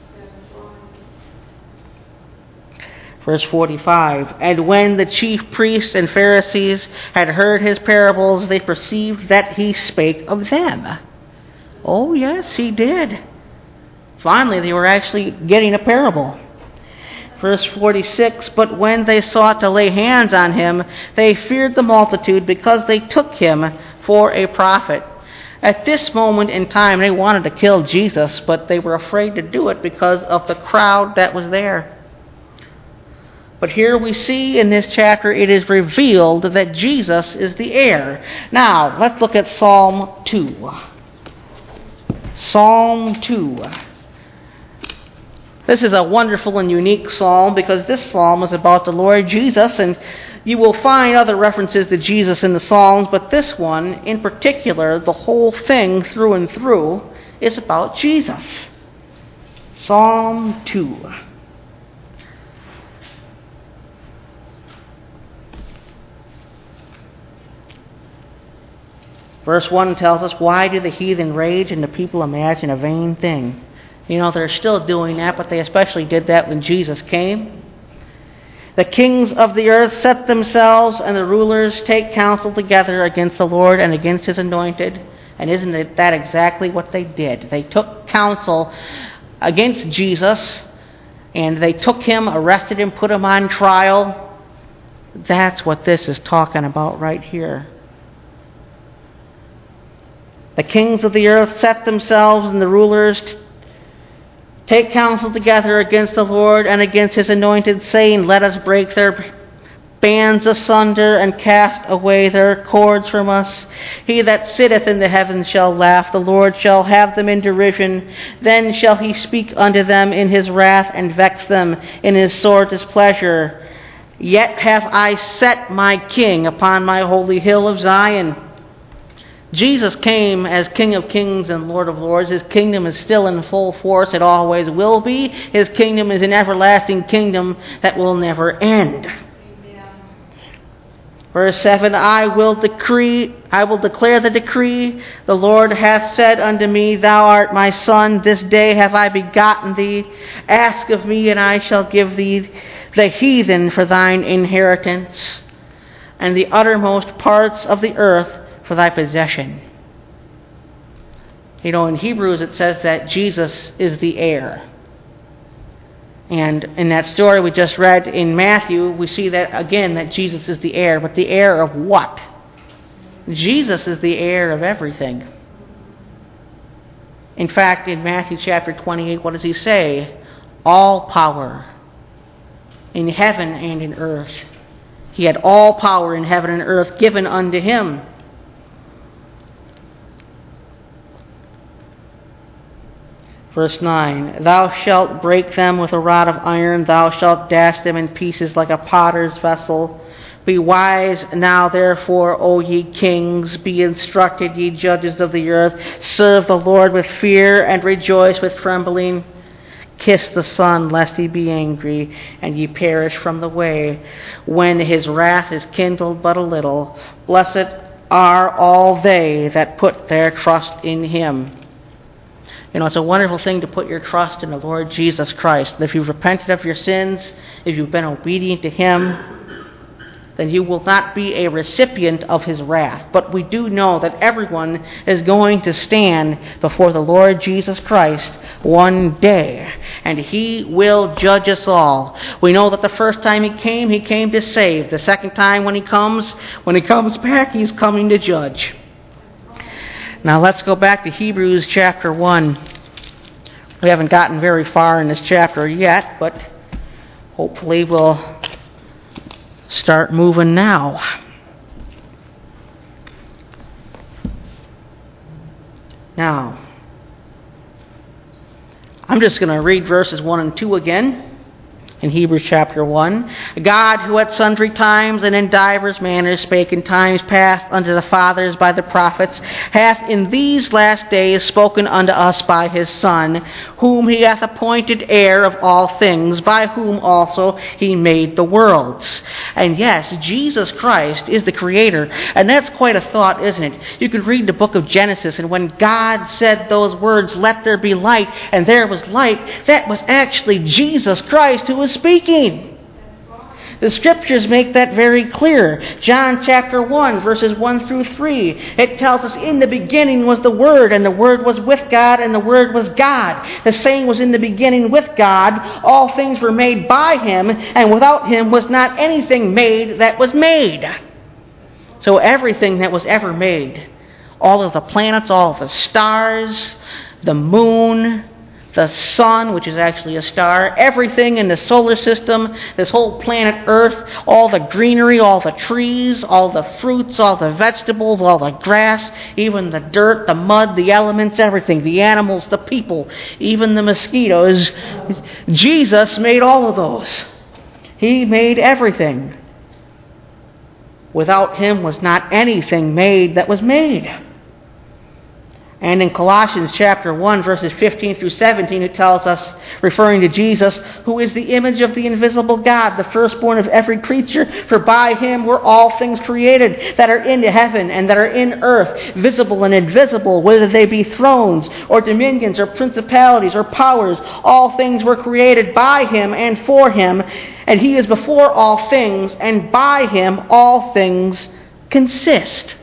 Verse forty-five, and when the chief priests and Pharisees had heard his parables, they perceived that he spake of them. Oh, yes, he did. Finally, they were actually getting a parable. Verse forty-six, but when they sought to lay hands on him, they feared the multitude, because they took him for a prophet. At this moment in time, they wanted to kill Jesus, but they were afraid to do it because of the crowd that was there. But here we see in this chapter, it is revealed that Jesus is the heir. Now, let's look at Psalm two. Psalm two. This is a wonderful and unique psalm, because this psalm is about the Lord Jesus, and you will find other references to Jesus in the Psalms, but this one in particular, the whole thing through and through, is about Jesus. Psalm two. Verse one tells us, why do the heathen rage and the people imagine a vain thing? You know, they're still doing that, but they especially did that when Jesus came. The kings of the earth set themselves, and the rulers take counsel together against the Lord and against his anointed. And isn't it that exactly what they did? They took counsel against Jesus, and they took him, arrested him, put him on trial. That's what this is talking about right here. The kings of the earth set themselves, and the rulers t- take counsel together against the Lord and against his anointed, saying, let us break their bands asunder and cast away their cords from us. He that sitteth in the heavens shall laugh. The Lord shall have them in derision. Then shall he speak unto them in his wrath, and vex them in his sore displeasure. Yet have I set my king upon my holy hill of Zion. Jesus came as King of Kings and Lord of Lords. His kingdom is still in full force. It always will be. His kingdom is an everlasting kingdom that will never end. Amen. Verse seven, I will decree, I will declare the decree. The Lord hath said unto me, thou art my son. This day have I begotten thee. Ask of me, and I shall give thee the heathen for thine inheritance, and the uttermost parts of the earth for thy possession. You know, in Hebrews it says that Jesus is the heir. And in that story we just read in Matthew, we see that again, that Jesus is the heir. But the heir of what? Jesus is the heir of everything. In fact, in Matthew chapter twenty-eight, what does he say? All power in heaven and in earth. He had all power in heaven and earth given unto him. Verse nine, thou shalt break them with a rod of iron, thou shalt dash them in pieces like a potter's vessel. Be wise now, therefore, O ye kings, be instructed, ye judges of the earth. Serve the Lord with fear and rejoice with trembling. Kiss the Son, lest he be angry, and ye perish from the way, when his wrath is kindled but a little. Blessed are all they that put their trust in him. You know, it's a wonderful thing to put your trust in the Lord Jesus Christ. If you've repented of your sins, if you've been obedient to him, then you will not be a recipient of his wrath. But we do know that everyone is going to stand before the Lord Jesus Christ one day, and he will judge us all. We know that the first time he came, he came to save. The second time when he comes, when he comes back, he's coming to judge. Now let's go back to Hebrews chapter one. We haven't gotten very far in this chapter yet, but hopefully we'll start moving now. Now, I'm just going to read verses one and two again. In Hebrews chapter one, God, who at sundry times and in divers manners spake in times past unto the fathers by the prophets, hath in these last days spoken unto us by his Son, whom he hath appointed heir of all things, by whom also he made the worlds. And yes, Jesus Christ is the Creator, and that's quite a thought, isn't it? You can read the book of Genesis, and when God said those words, let there be light, and there was light, that was actually Jesus Christ who was speaking. The scriptures make that very clear. John chapter one, verses one through three. It tells us, in the beginning was the Word, and the Word was with God, and the Word was God. The same was in the beginning with God. All things were made by him, and without him was not anything made that was made. So everything that was ever made, all of the planets, all of the stars, the moon, the sun, which is actually a star, everything in the solar system, this whole planet Earth, all the greenery, all the trees, all the fruits, all the vegetables, all the grass, even the dirt, the mud, the elements, everything, the animals, the people, even the mosquitoes. Jesus made all of those. He made everything. Without him was not anything made that was made. And in Colossians chapter one, verses fifteen through seventeen, it tells us, referring to Jesus, who is the image of the invisible God, the firstborn of every creature, for by him were all things created that are in heaven and that are in earth, visible and invisible, whether they be thrones or dominions or principalities or powers. All things were created by him and for him, and he is before all things, and by him all things consist.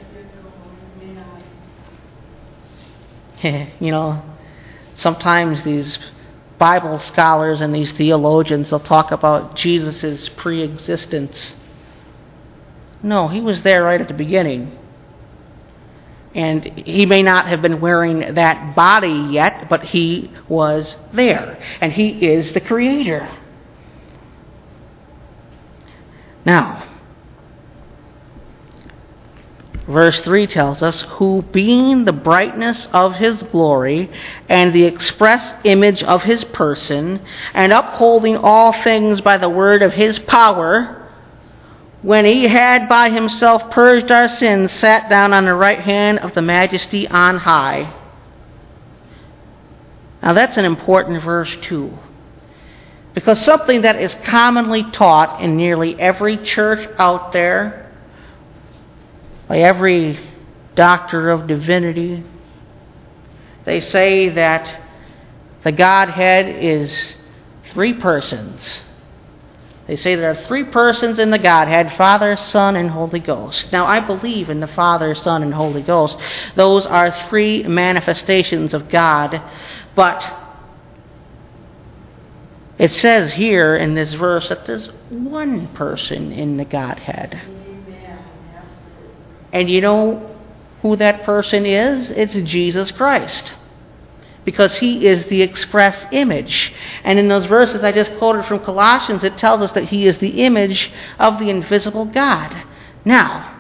You know, sometimes these Bible scholars and these theologians, they'll talk about Jesus' pre-existence. No, he was there right at the beginning. And he may not have been wearing that body yet, but he was there. And he is the Creator. Now, verse three tells us, who being the brightness of his glory and the express image of his person, and upholding all things by the word of his power, when he had by himself purged our sins, sat down on the right hand of the majesty on high. Now that's an important verse too, because something that is commonly taught in nearly every church out there, by every doctor of divinity, they say that the Godhead is three persons. They say there are three persons in the Godhead, Father, Son, and Holy Ghost. Now, I believe in the Father, Son, and Holy Ghost. Those are three manifestations of God. But it says here in this verse that there's one person in the Godhead. And you know who that person is? It's Jesus Christ. because he is the express image. And in those verses I just quoted from Colossians, it tells us that he is the image of the invisible God. Now,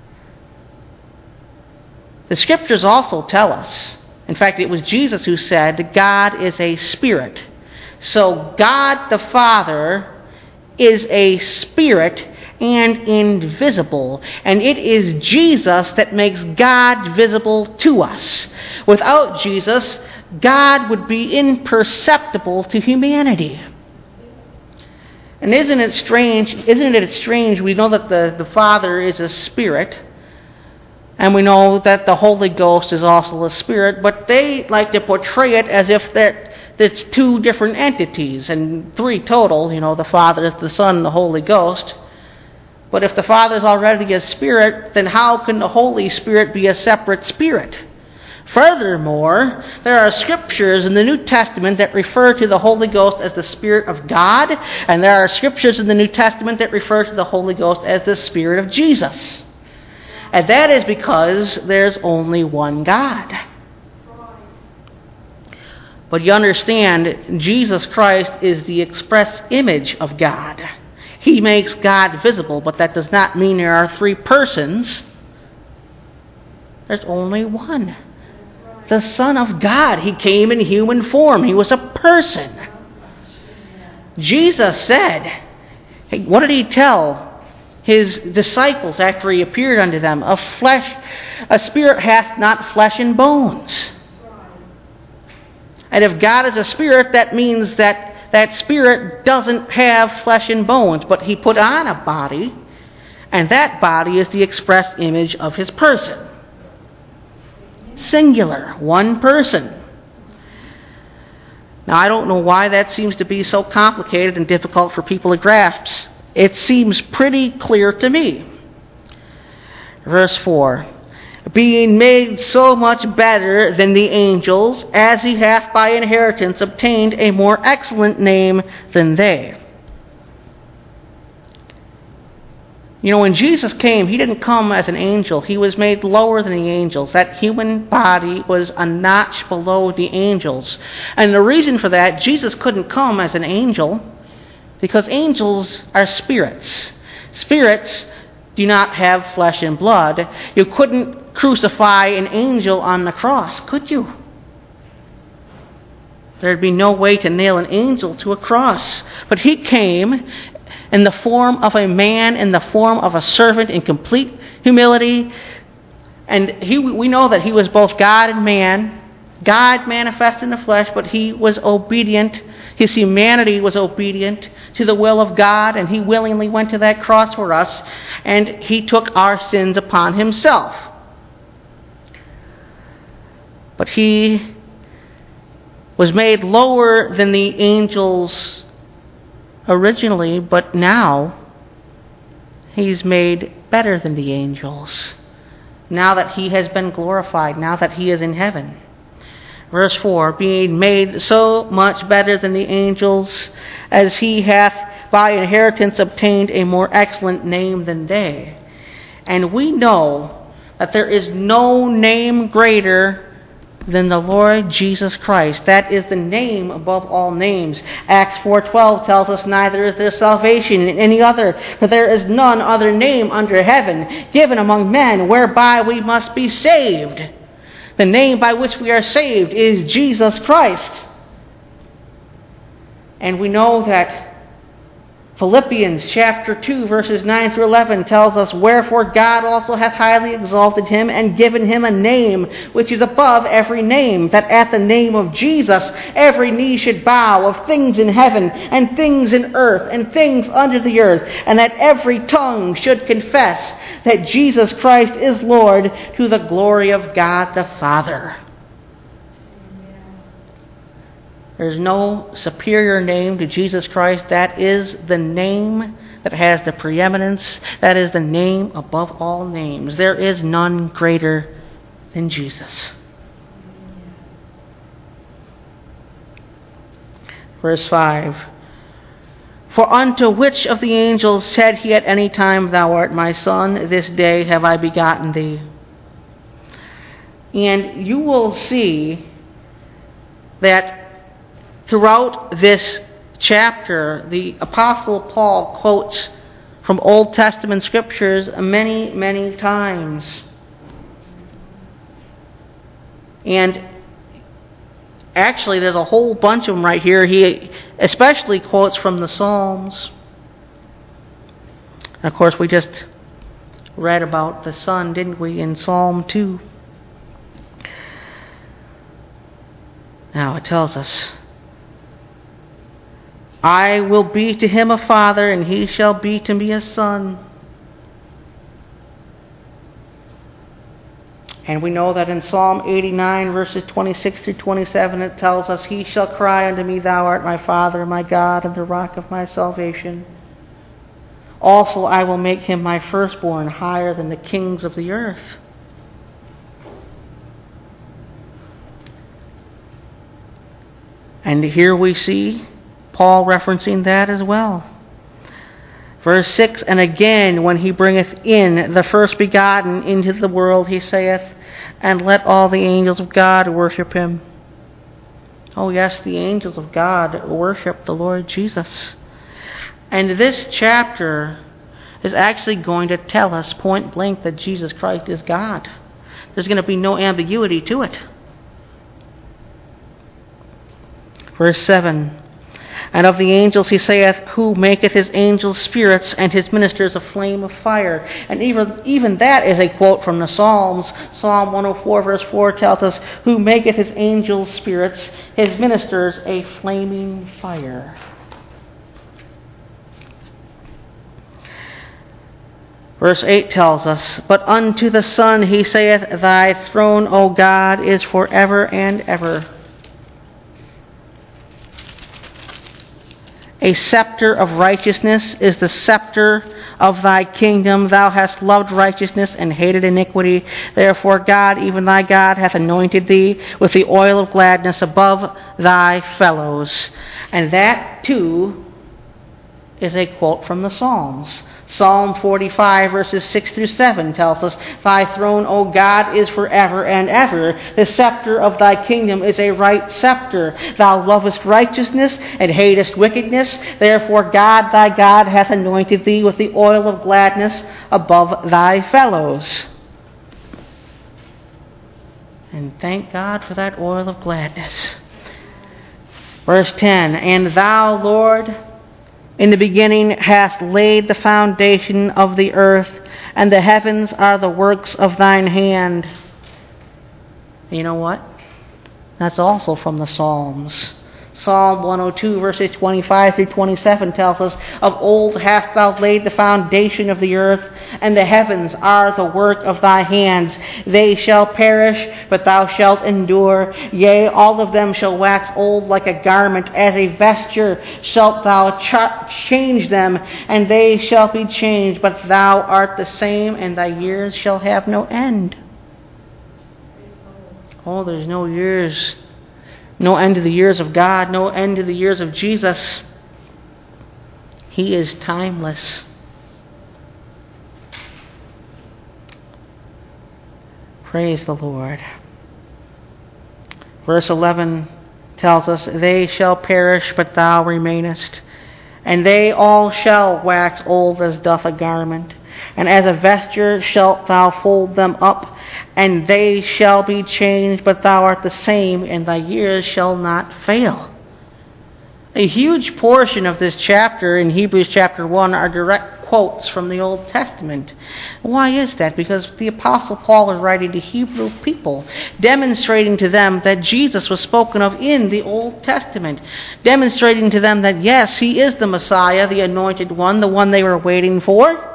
the scriptures also tell us, in fact, it was Jesus who said, God is a spirit. So God the Father is a spirit and invisible. And it is Jesus that makes God visible to us. Without Jesus, God would be imperceptible to humanity. And isn't it strange, isn't it strange, we know that the, the Father is a spirit, and we know that the Holy Ghost is also a spirit, but they like to portray it as if that it's two different entities, and three total, you know, the Father, the Son, and the Holy Ghost. But if the Father is already a spirit, then how can the Holy Spirit be a separate spirit? Furthermore, there are scriptures in the New Testament that refer to the Holy Ghost as the Spirit of God, and there are scriptures in the New Testament that refer to the Holy Ghost as the Spirit of Jesus. And that is because there's only one God. But you understand, Jesus Christ is the express image of God. He makes God visible, but that does not mean there are three persons. There's only one. The Son of God. He came in human form. He was a person. Jesus said, hey, what did he tell his disciples after he appeared unto them? A flesh, a spirit hath not flesh and bones. And if God is a spirit, that means that that spirit doesn't have flesh and bones, but he put on a body, and that body is the express image of his person. Singular, one person. Now, I don't know why that seems to be so complicated and difficult for people to grasp. It seems pretty clear to me. Verse four. Being made so much better than the angels, as he hath by inheritance obtained a more excellent name than they. You know, when Jesus came, he didn't come as an angel. He was made lower than the angels. That human body was a notch below the angels. And the reason for that, Jesus couldn't come as an angel because angels are spirits. Spirits do not have flesh and blood. You couldn't crucify an angel on the cross, could you? There'd be no way to nail an angel to a cross. But he came in the form of a man, in the form of a servant, in complete humility. And he, we know that he was both God and man. God manifest in the flesh, but he was obedient. His humanity was obedient to the will of God, and he willingly went to that cross for us, and he took our sins upon himself. But he was made lower than the angels originally, but now he's made better than the angels. Now that he has been glorified, now that he is in heaven. Verse four, being made so much better than the angels, as he hath by inheritance obtained a more excellent name than they. And we know that there is no name greater than the Lord Jesus Christ. That is the name above all names. Acts four twelve tells us, neither is there salvation in any other, for there is none other name under heaven given among men whereby we must be saved. The name by which we are saved is Jesus Christ. And we know that Philippians chapter two verses nine through eleven tells us, wherefore God also hath highly exalted him and given him a name which is above every name, that at the name of Jesus every knee should bow, of things in heaven and things in earth and things under the earth, and that every tongue should confess that Jesus Christ is Lord, to the glory of God the Father. There's no superior name to Jesus Christ. That is the name that has the preeminence. That is the name above all names. There is none greater than Jesus. Verse five. For unto which of the angels said he at any time, thou art my son, this day have I begotten thee? And you will see that throughout this chapter, the Apostle Paul quotes from Old Testament scriptures many, many times. And actually, there's a whole bunch of them right here. He especially quotes from the Psalms. And of course, we just read about the Son, didn't we, in Psalm two. Now it tells us, I will be to him a father, and he shall be to me a son. And we know that in Psalm eighty-nine, verses twenty-six through twenty-seven, it tells us, He shall cry unto me, Thou art my Father, my God, and the rock of my salvation. Also I will make him my firstborn, higher than the kings of the earth. And here we see Paul referencing that as well. Verse six, and again, when he bringeth in the first begotten into the world, he saith, and let all the angels of God worship him. Oh yes, the angels of God worship the Lord Jesus. And this chapter is actually going to tell us point blank that Jesus Christ is God. There's going to be no ambiguity to it. Verse seven, and of the angels he saith, who maketh his angels spirits, and his ministers a flame of fire. And even, even that is a quote from the Psalms. Psalm one oh four verse four tells us, who maketh his angels spirits, his ministers a flaming fire. Verse eight tells us, but unto the Son he saith, thy throne, O God, is forever and ever. A scepter of righteousness is the scepter of thy kingdom. Thou hast loved righteousness and hated iniquity. Therefore God, even thy God, hath anointed thee with the oil of gladness above thy fellows. And that, too, is a quote from the Psalms. Psalm forty-five verses six through seven tells us, thy throne, O God, is forever and ever. The scepter of thy kingdom is a right scepter. Thou lovest righteousness and hatest wickedness. Therefore God, thy God, hath anointed thee with the oil of gladness above thy fellows. And thank God for that oil of gladness. Verse ten, and thou, Lord, in the beginning hast laid the foundation of the earth, and the heavens are the works of thine hand. You know what? That's also from the Psalms. Psalm one oh two verses twenty-five through twenty-seven tells us, of old hast thou laid the foundation of the earth, and the heavens are the work of thy hands. They shall perish, but thou shalt endure. Yea, all of them shall wax old like a garment. As a vesture shalt thou ch- change them, and they shall be changed. But thou art the same, and thy years shall have no end. Oh, there's no years. No end to the years of God. No end to the years of Jesus. He is timeless. Praise the Lord. Verse eleven tells us, they shall perish, but thou remainest. And they all shall wax old as doth a garment. And as a vesture shalt thou fold them up, and they shall be changed, but thou art the same, and thy years shall not fail. A huge portion of this chapter in Hebrews chapter one are direct quotes from the Old Testament. Why is that? Because the Apostle Paul is writing to Hebrew people, demonstrating to them that Jesus was spoken of in the Old Testament, demonstrating to them that yes, he is the Messiah, the anointed one, the one they were waiting for.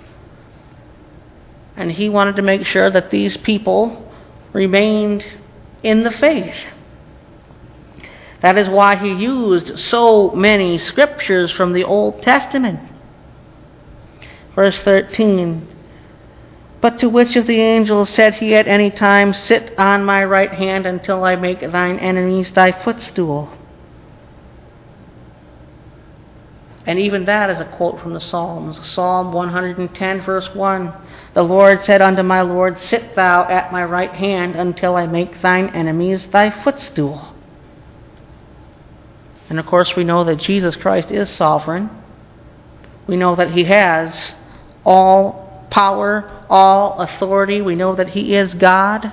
And he wanted to make sure that these people remained in the faith. That is why he used so many scriptures from the Old Testament. Verse thirteen, but to which of the angels said he at any time, sit on my right hand until I make thine enemies thy footstool? And even that is a quote from the Psalms. Psalm one hundred ten verse one. The Lord said unto my Lord, sit thou at my right hand until I make thine enemies thy footstool. And of course we know that Jesus Christ is sovereign. We know that He has all power, all authority. We know that He is God.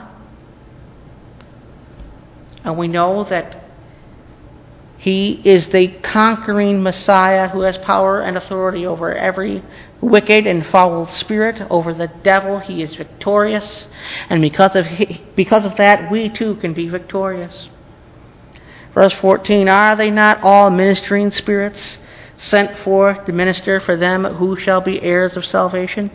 And we know that He is the conquering Messiah who has power and authority over every wicked and foul spirit, over the devil. He is victorious. And because of he, because of that, we too can be victorious. Verse fourteen, are they not all ministering spirits sent forth to minister for them who shall be heirs of salvation?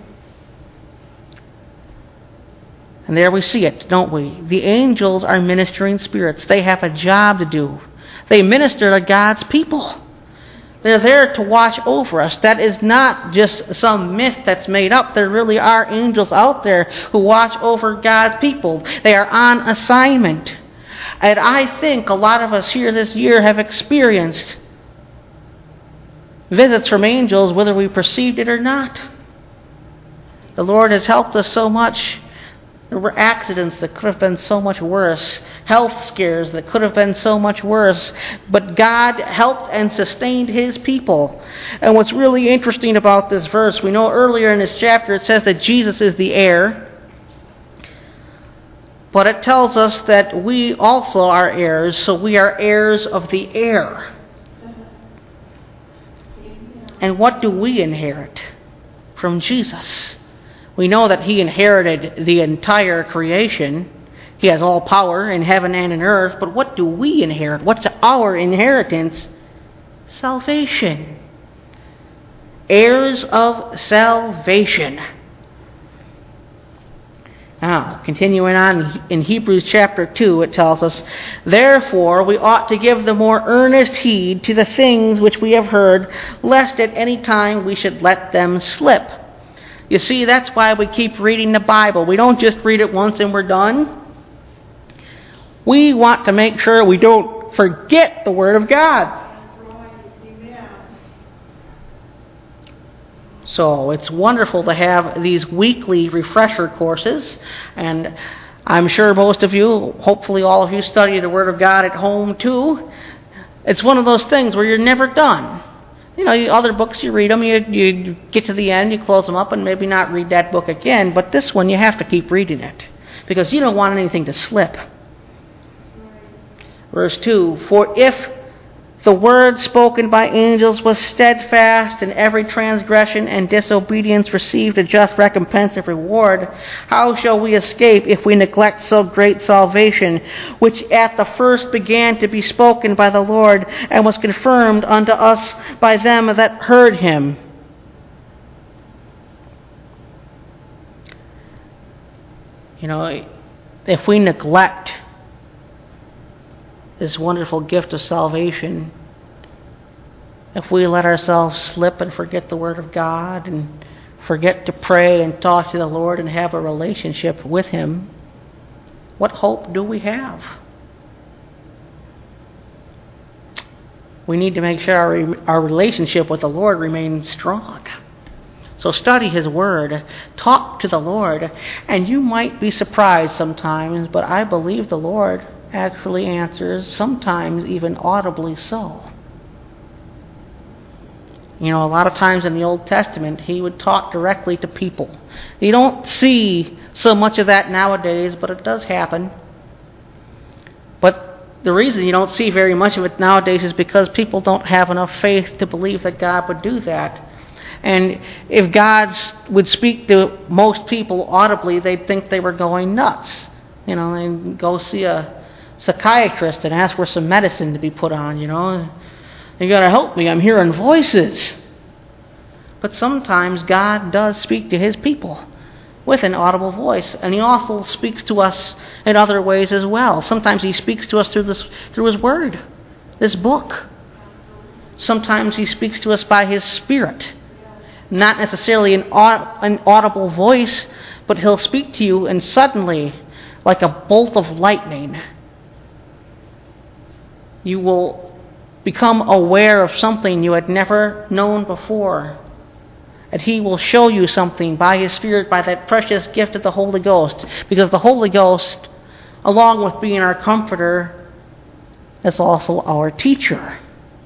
And there we see it, don't we? The angels are ministering spirits. They have a job to do. They minister to God's people. They're there to watch over us. That is not just some myth that's made up. There really are angels out there who watch over God's people. They are on assignment. And I think a lot of us here this year have experienced visits from angels, whether we perceived it or not. The Lord has helped us so much. There were accidents that could have been so much worse, health scares that could have been so much worse, but God helped and sustained His people. And what's really interesting about this verse, we know earlier in this chapter it says that Jesus is the heir, but it tells us that we also are heirs, so we are heirs of the heir. And what do we inherit from Jesus? We know that He inherited the entire creation. He has all power in heaven and in earth. But what do we inherit? What's our inheritance? Salvation. Heirs of salvation. Now, continuing on in Hebrews chapter two, it tells us, therefore we ought to give the more earnest heed to the things which we have heard, lest at any time we should let them slip. You see, that's why we keep reading the Bible. We don't just read it once and we're done. We want to make sure we don't forget the Word of God. So it's wonderful to have these weekly refresher courses. And I'm sure most of you, hopefully all of you, study the Word of God at home too. It's one of those things where you're never done. You know, other books, you read them, you, you get to the end, you close them up, and maybe not read that book again. But this one, you have to keep reading it, because you don't want anything to slip. Verse two, for if the word spoken by angels was steadfast, and every transgression and disobedience received a just recompense of reward, how shall we escape if we neglect so great salvation, which at the first began to be spoken by the Lord, and was confirmed unto us by them that heard Him? You know, if we neglect this wonderful gift of salvation, if we let ourselves slip and forget the Word of God and forget to pray and talk to the Lord and have a relationship with Him, what hope do we have? We need to make sure our, our relationship with the Lord remains strong. So study His Word, talk to the Lord, and you might be surprised sometimes, but I believe the Lord actually answers, sometimes even audibly so. You know, a lot of times in the Old Testament, He would talk directly to people. You don't see so much of that nowadays, but it does happen. But the reason you don't see very much of it nowadays is because people don't have enough faith to believe that God would do that. And if God would speak to most people audibly, they'd think they were going nuts. You know, they'd go see a psychiatrist and ask for some medicine to be put on, you know. You got to help me, I'm hearing voices. But sometimes God does speak to His people with an audible voice, and He also speaks to us in other ways as well. Sometimes He speaks to us through this, through His Word, this book. Sometimes He speaks to us by His Spirit. Not necessarily an audible voice, but He'll speak to you, and suddenly, like a bolt of lightning, you will become aware of something you had never known before. And He will show you something by His Spirit, by that precious gift of the Holy Ghost. Because the Holy Ghost, along with being our comforter, is also our teacher.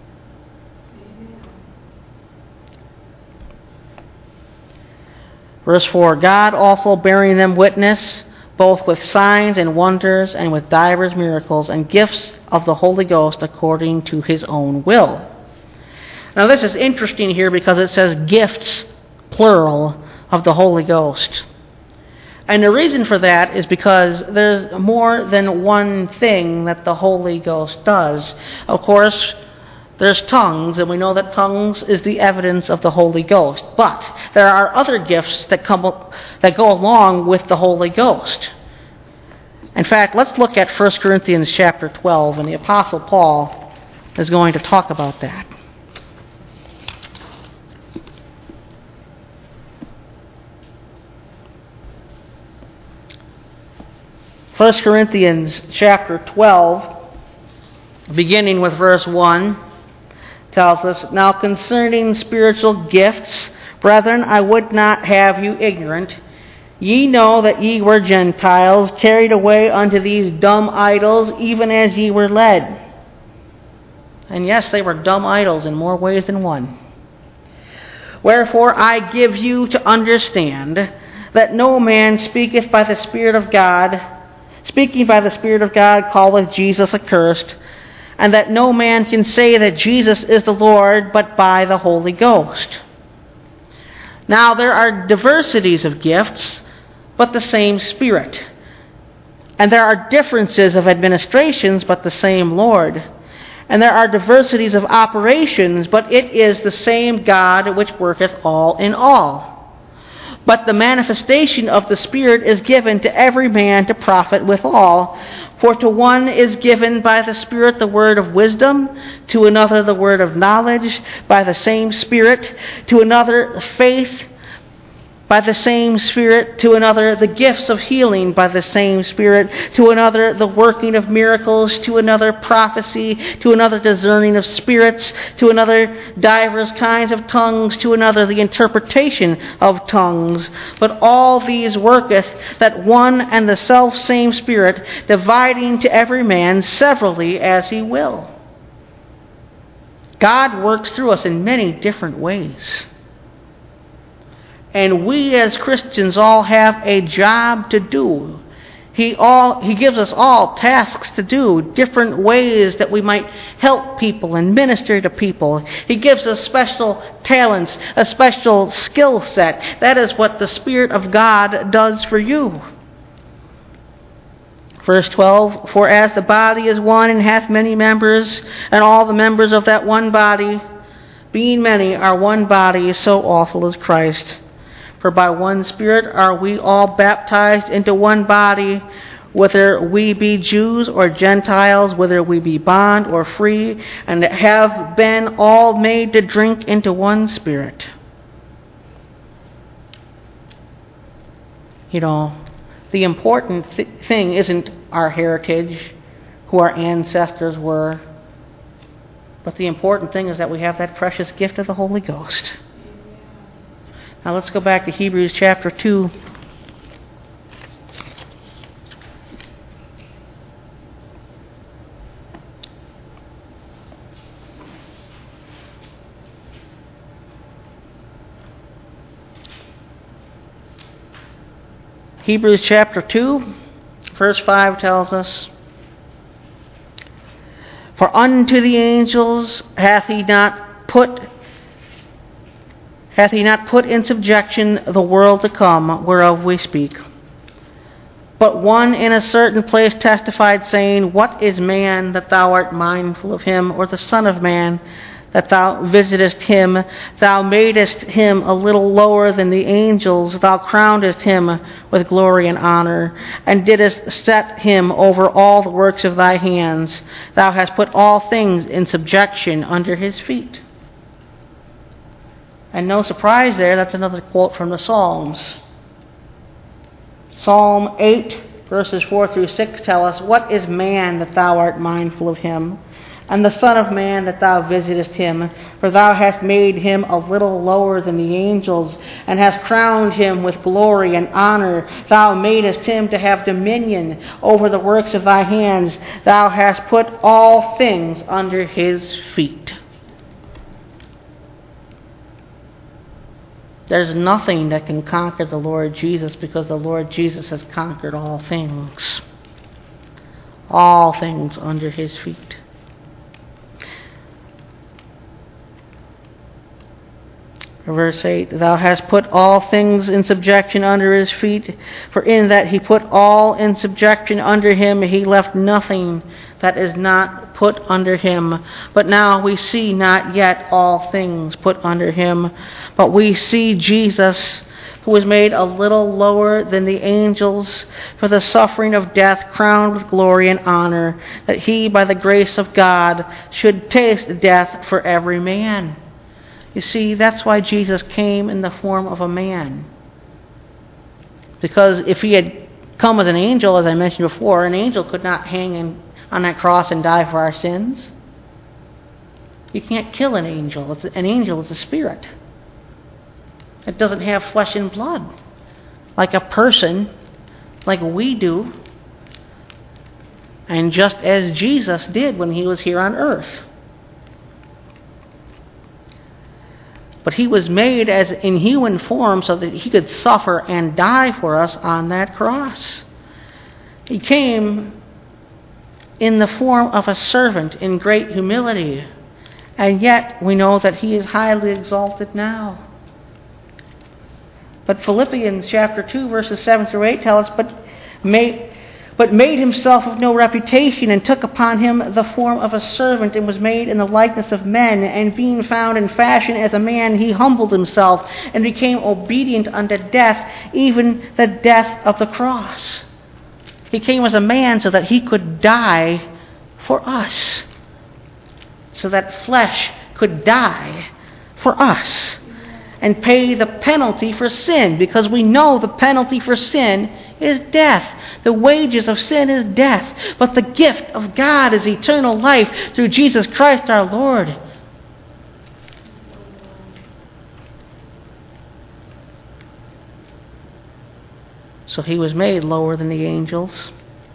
Verse four, God also bearing them witness, both with signs and wonders, and with divers miracles, and gifts of the Holy Ghost according to his own will. Now this is interesting here because it says gifts, plural, of the Holy Ghost. And the reason for that is because there's more than one thing that the Holy Ghost does. Of course, there's tongues, and we know that tongues is the evidence of the Holy Ghost. But there are other gifts that come that go along with the Holy Ghost. In fact, let's look at First Corinthians chapter twelve, and the Apostle Paul is going to talk about that. First Corinthians chapter twelve, beginning with verse one. Tells us, now concerning spiritual gifts, brethren, I would not have you ignorant. Ye know that ye were Gentiles, carried away unto these dumb idols, even as ye were led. And yes, they were dumb idols in more ways than one. Wherefore I give you to understand that no man speaketh by the Spirit of God, speaking by the Spirit of God calleth Jesus accursed, and that no man can say that Jesus is the Lord but by the Holy Ghost. Now there are diversities of gifts, but the same Spirit. And there are differences of administrations, but the same Lord. And there are diversities of operations, but it is the same God which worketh all in all. But the manifestation of the Spirit is given to every man to profit withal. For to one is given by the Spirit the word of wisdom, to another the word of knowledge by the same Spirit, to another faith by the same Spirit, to another the gifts of healing by the same Spirit, to another the working of miracles, to another prophecy, to another discerning of spirits, to another divers kinds of tongues, to another the interpretation of tongues. But all these worketh that one and the self same Spirit, dividing to every man severally as he will. God works through us in many different ways. And we as Christians all have a job to do. He all He gives us all tasks to do, different ways that we might help people and minister to people. He gives us special talents, a special skill set. That is what the Spirit of God does for you. Verse twelve, for as the body is one and hath many members, and all the members of that one body, being many, are one body, so also is Christ. For by one Spirit are we all baptized into one body, whether we be Jews or Gentiles, whether we be bond or free, and have been all made to drink into one Spirit. You know, the important th- thing isn't our heritage, who our ancestors were, but the important thing is that we have that precious gift of the Holy Ghost. Now let's go back to Hebrews chapter two. Hebrews chapter two, verse five tells us, for unto the angels hath he not put Hath he not put in subjection the world to come, whereof we speak? But one in a certain place testified, saying, what is man that thou art mindful of him, or the Son of Man that thou visitest him? Thou madest him a little lower than the angels. Thou crownedest him with glory and honor, and didst set him over all the works of thy hands. Thou hast put all things in subjection under his feet. And no surprise there, that's another quote from the Psalms. Psalm eight, verses four through six tell us, what is man that thou art mindful of him, and the Son of Man that thou visitest him? For thou hast made him a little lower than the angels, and hast crowned him with glory and honor. Thou madest him to have dominion over the works of thy hands. Thou hast put all things under his feet. There's nothing that can conquer the Lord Jesus because the Lord Jesus has conquered all things. All things under his feet. Verse eight, thou hast put all things in subjection under his feet, for in that he put all in subjection under him, he left nothing that is not put under him. But now we see not yet all things put under him, but we see Jesus, who was made a little lower than the angels for the suffering of death, crowned with glory and honor, that he, by the grace of God, should taste death for every man. You see, that's why Jesus came in the form of a man. Because if he had come as an angel, as I mentioned before, an angel could not hang in, on that cross and die for our sins. You can't kill an angel. It's, an angel is a spirit. It doesn't have flesh and blood like a person, like we do, and just as Jesus did when he was here on earth. But he was made as in human form so that he could suffer and die for us on that cross. He came in the form of a servant in great humility, and yet we know that he is highly exalted now. But Philippians chapter two, verses seven through eight tell us, but made, but made himself of no reputation, and took upon him the form of a servant, and was made in the likeness of men, and being found in fashion as a man, he humbled himself, and became obedient unto death, even the death of the cross. He came as a man so that he could die for us, so that flesh could die for us, and pay the penalty for sin, because we know the penalty for sin is death. The wages of sin is death, but the gift of God is eternal life through Jesus Christ our Lord. So he was made lower than the angels.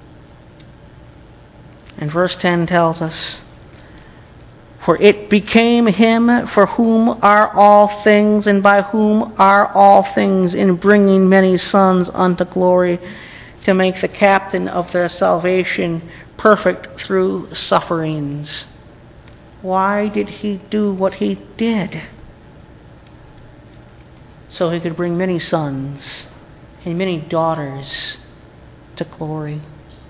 And verse ten tells us, for it became him for whom are all things, and by whom are all things, in bringing many sons unto glory, to make the captain of their salvation perfect through sufferings. Why did he do what he did? So he could bring many sons and many daughters to glory.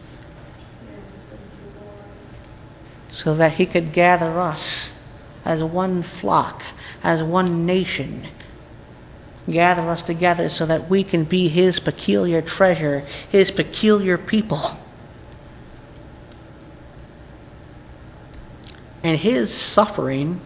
So that he could gather us as one flock, as one nation. Gather us together so that we can be his peculiar treasure, his peculiar people. And his suffering,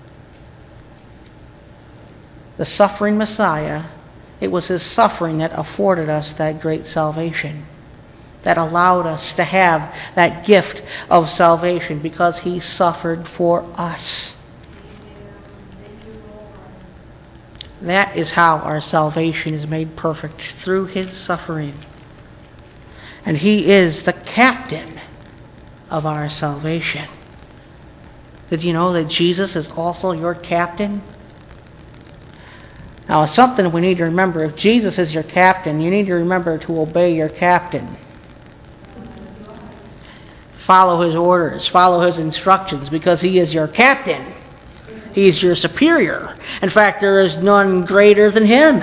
the suffering Messiah, it was his suffering that afforded us that great salvation, that allowed us to have that gift of salvation, because he suffered for us. That is how our salvation is made perfect, through his suffering. And he is the captain of our salvation. Did you know that Jesus is also your captain? Now, it's something we need to remember. If Jesus is your captain, you need to remember to obey your captain. Follow his orders, follow his instructions, because he is your captain. He is your superior. In fact, there is none greater than him.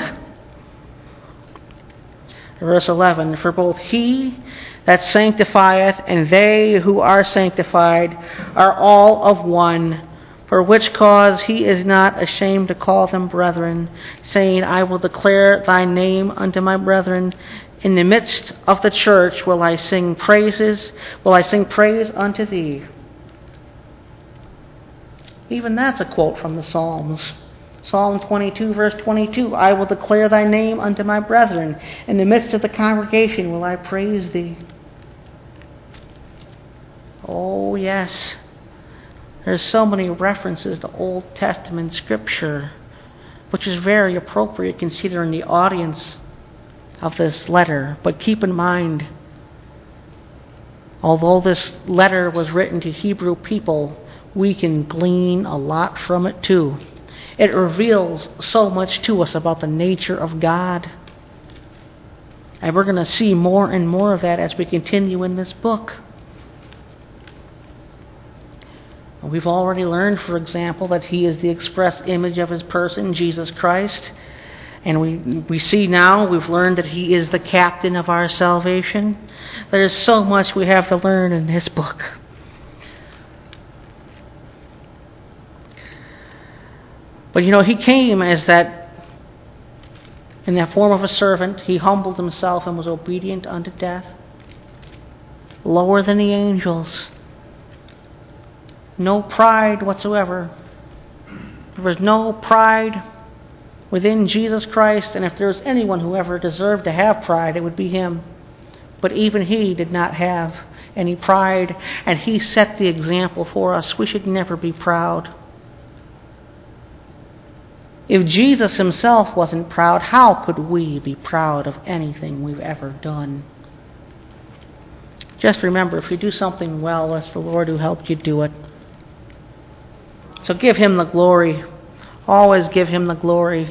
Verse eleven, for both he that sanctifieth and they who are sanctified are all of one, for which cause he is not ashamed to call them brethren, saying, I will declare thy name unto my brethren. In the midst of the church will I sing praises, will I sing praise unto thee. Even that's a quote from the Psalms. Psalm twenty-two, verse twenty-two, I will declare thy name unto my brethren. In the midst of the congregation will I praise thee. Oh, yes. There's so many references to Old Testament scripture, which is very appropriate considering the audience of this letter. But keep in mind, although this letter was written to Hebrew people, we can glean a lot from it too. It reveals so much to us about the nature of God. And we're going to see more and more of that as we continue in this book. We've already learned, for example, that He is the express image of His person, Jesus Christ. And we we see now, we've learned that He is the captain of our salvation. There is so much we have to learn in this book. But you know, He came as that, in the form of a servant. He humbled Himself and was obedient unto death. Lower than the angels. No pride whatsoever. There was no pride within Jesus Christ, and if there was anyone who ever deserved to have pride, it would be Him. But even He did not have any pride, and He set the example for us. We should never be proud. If Jesus Himself wasn't proud, how could we be proud of anything we've ever done? Just remember, if you do something well, it's the Lord who helped you do it. So give Him the glory. Always give Him the glory.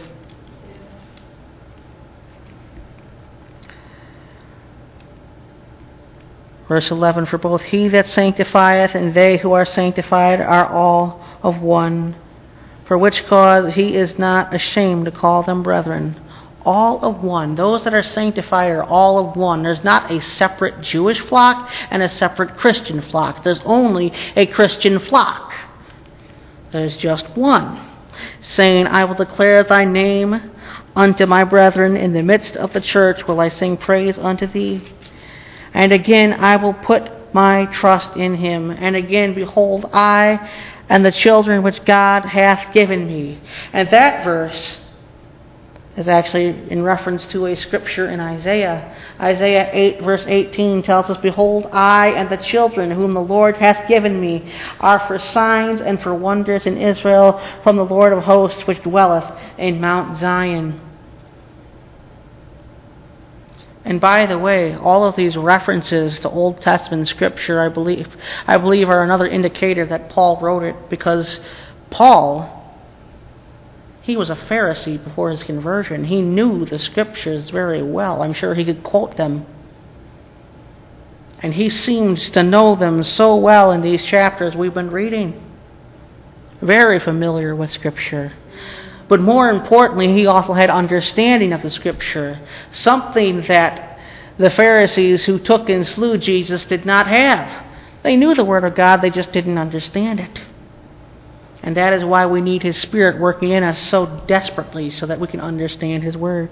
Verse eleven, for both He that sanctifieth and they who are sanctified are all of one, for which cause He is not ashamed to call them brethren. All of one. Those that are sanctified are all of one. There's not a separate Jewish flock and a separate Christian flock. There's only a Christian flock. There's just one, saying, I will declare Thy name unto my brethren. In the midst of the church will I sing praise unto Thee. And again I will put my trust in Him. And again, behold, I and the children which God hath given me. And that verse is actually in reference to a scripture in Isaiah. Isaiah eight verse eighteen tells us, behold, I and the children whom the Lord hath given me are for signs and for wonders in Israel from the Lord of hosts, which dwelleth in Mount Zion. And by the way, all of these references to Old Testament scripture, I believe, I believe are another indicator that Paul wrote it, because Paul, he was a Pharisee before his conversion. He knew the scriptures very well. I'm sure he could quote them. And he seems to know them so well in these chapters we've been reading. Very familiar with scripture. But more importantly, he also had understanding of the scripture. Something that the Pharisees who took and slew Jesus did not have. They knew the Word of God, they just didn't understand it. And that is why we need His Spirit working in us so desperately, so that we can understand His Word.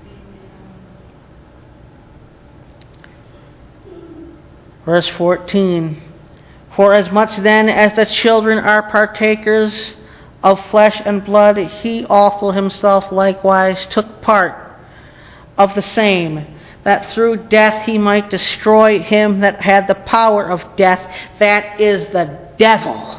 Verse fourteen, for as much then as the children are partakers of flesh and blood, He also Himself likewise took part of the same, that through death He might destroy him that had the power of death, that is the devil.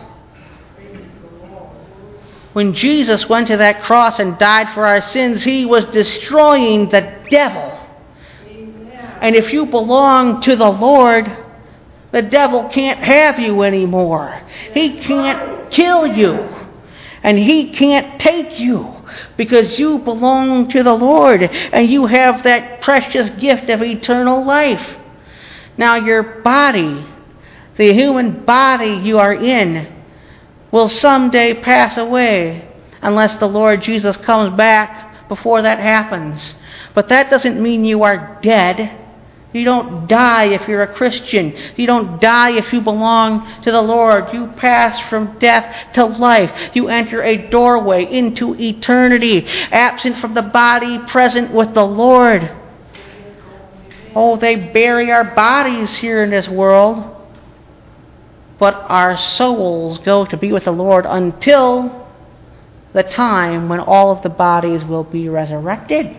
When Jesus went to that cross and died for our sins, He was destroying the devil. Amen. And if you belong to the Lord, the devil can't have you anymore. He can't kill you. And he can't take you, because you belong to the Lord and you have that precious gift of eternal life. Now your body, the human body you are in, will someday pass away unless the Lord Jesus comes back before that happens. But that doesn't mean you are dead. You don't die if you're a Christian. You don't die if you belong to the Lord. You pass from death to life. You enter a doorway into eternity, absent from the body, present with the Lord. Oh, they bury our bodies here in this world, but our souls go to be with the Lord until the time when all of the bodies will be resurrected.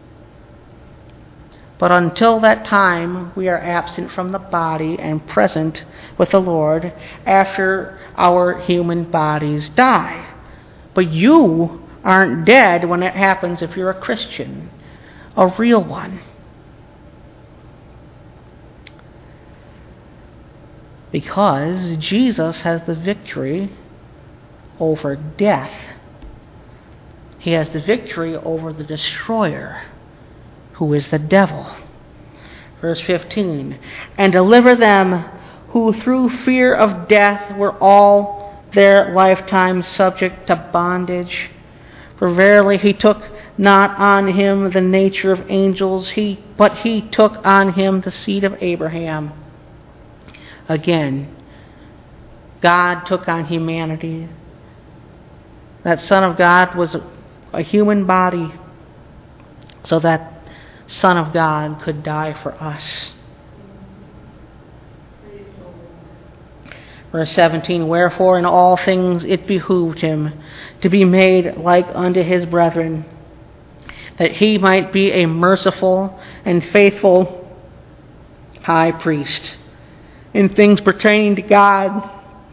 But until that time, we are absent from the body and present with the Lord after our human bodies die. But you aren't dead when it happens if you're a Christian, a real one. Because Jesus has the victory over death. He has the victory over the destroyer, who is the devil. Verse fifteen, and deliver them who through fear of death were all their lifetime subject to bondage. For verily he took not on him the nature of angels, he but he took on him the seed of Abraham. Again, God took on humanity. That Son of God was a, a human body, so that Son of God could die for us. Verse seventeen, wherefore in all things it behooved him to be made like unto his brethren, that he might be a merciful and faithful high priest in things pertaining to God,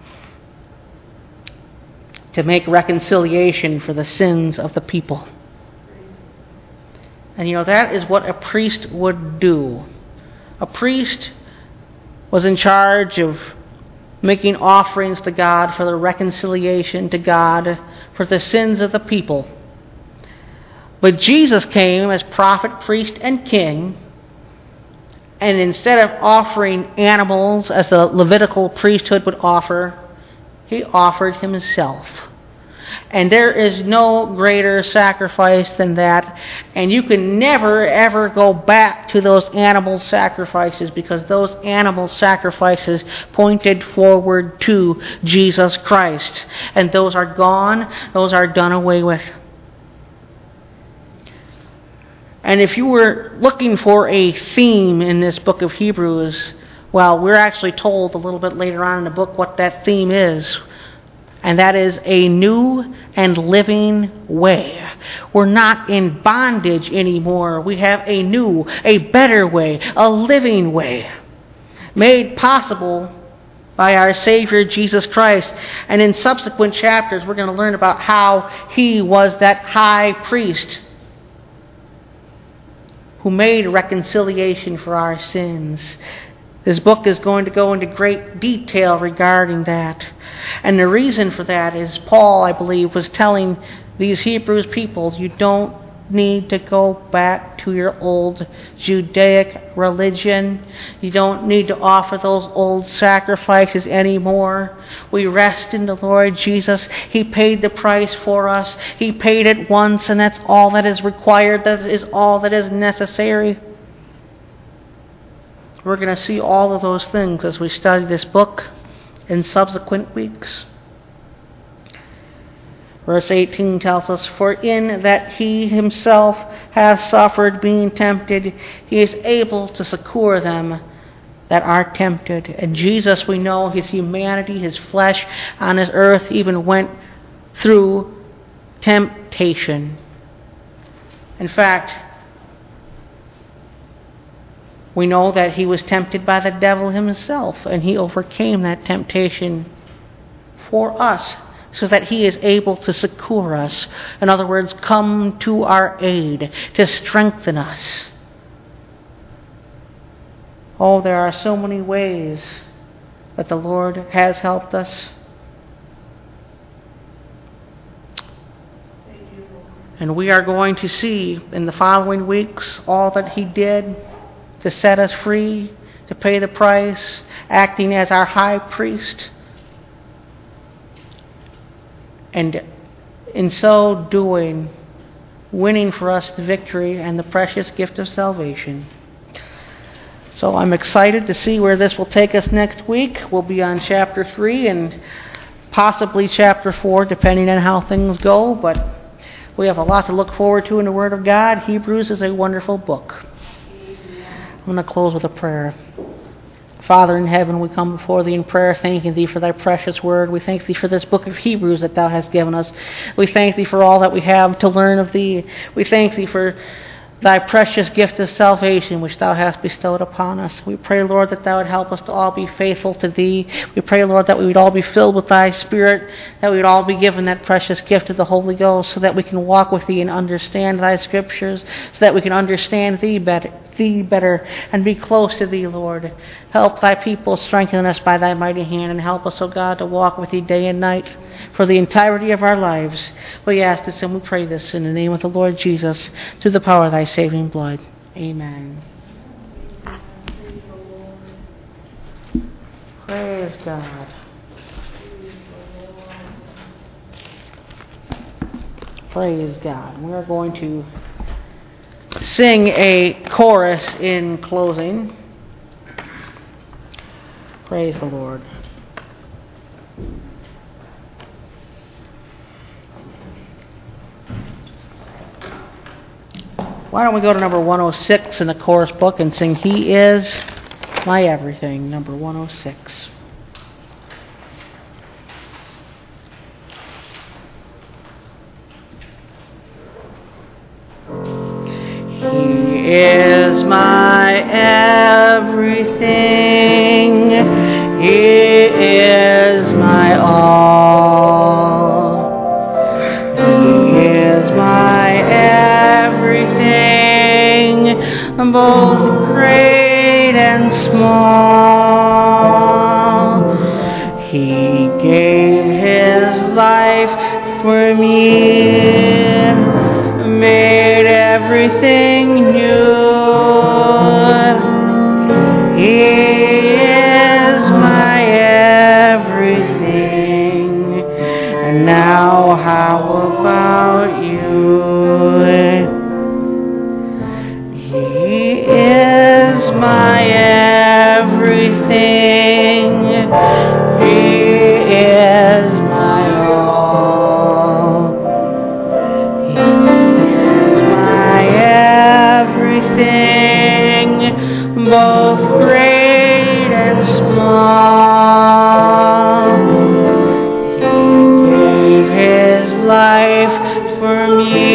to make reconciliation for the sins of the people. And you know, that is what a priest would do. A priest was in charge of making offerings to God for the reconciliation to God for the sins of the people. But Jesus came as prophet, priest, and king, and instead of offering animals as the Levitical priesthood would offer, he offered himself. And there is no greater sacrifice than that. And you can never, ever go back to those animal sacrifices, because those animal sacrifices pointed forward to Jesus Christ. And those are gone. Those are done away with. And if you were looking for a theme in this book of Hebrews, well, we're actually told a little bit later on in the book what that theme is. And that is a new and living way. We're not in bondage anymore. We have a new, a better way, a living way, made possible by our Savior Jesus Christ. And in subsequent chapters, we're going to learn about how he was that high priest who made reconciliation for our sins. This book is going to go into great detail regarding that. And the reason for that is Paul, I believe, was telling these Hebrews people, you don't need to go back to your old Judaic religion. You don't need to offer those old sacrifices anymore. We rest in the Lord Jesus. He paid the price for us. He paid it once, and that's all that is required. That is all that is necessary. We're going to see all of those things as we study this book in subsequent weeks. Verse eighteen tells us, for in that he himself hath suffered being tempted, he is able to succor them that are tempted. And Jesus, we know, his humanity, his flesh on this earth even went through temptation. In fact, we know that he was tempted by the devil himself, and he overcame that temptation for us, so that he is able to succor us. In other words, come to our aid, to strengthen us. Oh, there are so many ways that the Lord has helped us. And we are going to see in the following weeks all that he did to set us free, to pay the price, acting as our high priest. And in so doing, winning for us the victory and the precious gift of salvation. So I'm excited to see where this will take us next week. We'll be on chapter three and possibly chapter four, depending on how things go. But we have a lot to look forward to in the Word of God. Hebrews is a wonderful book. I'm going to close with a prayer. Father in heaven, we come before thee in prayer, thanking thee for thy precious word. We thank thee for this book of Hebrews that thou hast given us. We thank thee for all that we have to learn of thee. We thank thee for thy precious gift of salvation which thou hast bestowed upon us. We pray, Lord, that thou would help us to all be faithful to thee. We pray, Lord, that we would all be filled with thy Spirit, that we would all be given that precious gift of the Holy Ghost, so that we can walk with thee and understand thy scriptures, so that we can understand thee better, thee better and be close to thee, Lord. Help thy people, strengthen us by thy mighty hand, and help us, O God, to walk with thee day and night for the entirety of our lives. We ask this and we pray this in the name of the Lord Jesus, through the power of thy saving blood. Amen. Praise God. Praise God. We are going to sing a chorus in closing. Praise the Lord. Why don't we go to number one oh six in the chorus book and sing He Is My Everything, number one oh six. He is my everything. He is my all. He is my everything, both great and small. He gave his life for me, made everything new. He is my everything. And now how about you? He is my everything. He is my all. He is my everything, both great and small. He gave his life for me,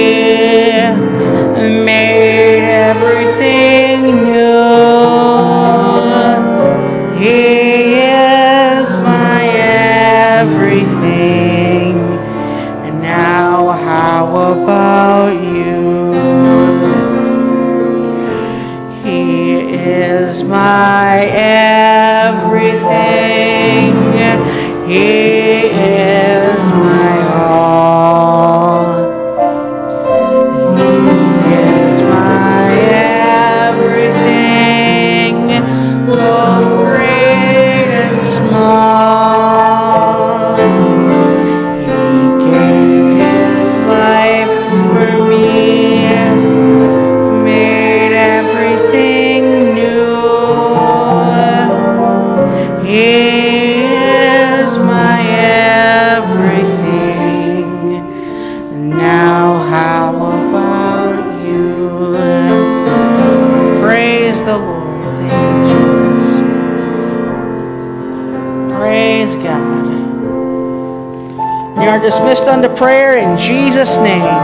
made everything new. He is my everything. And now how about you? He is my everything. He is my all. He is my everything, both great and small. He gave his life for me, made everything new. He is my everything. Now how about you? Praise the Lord. Thank you, Jesus. Praise God. You are dismissed unto prayer in Jesus' name.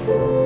Amen.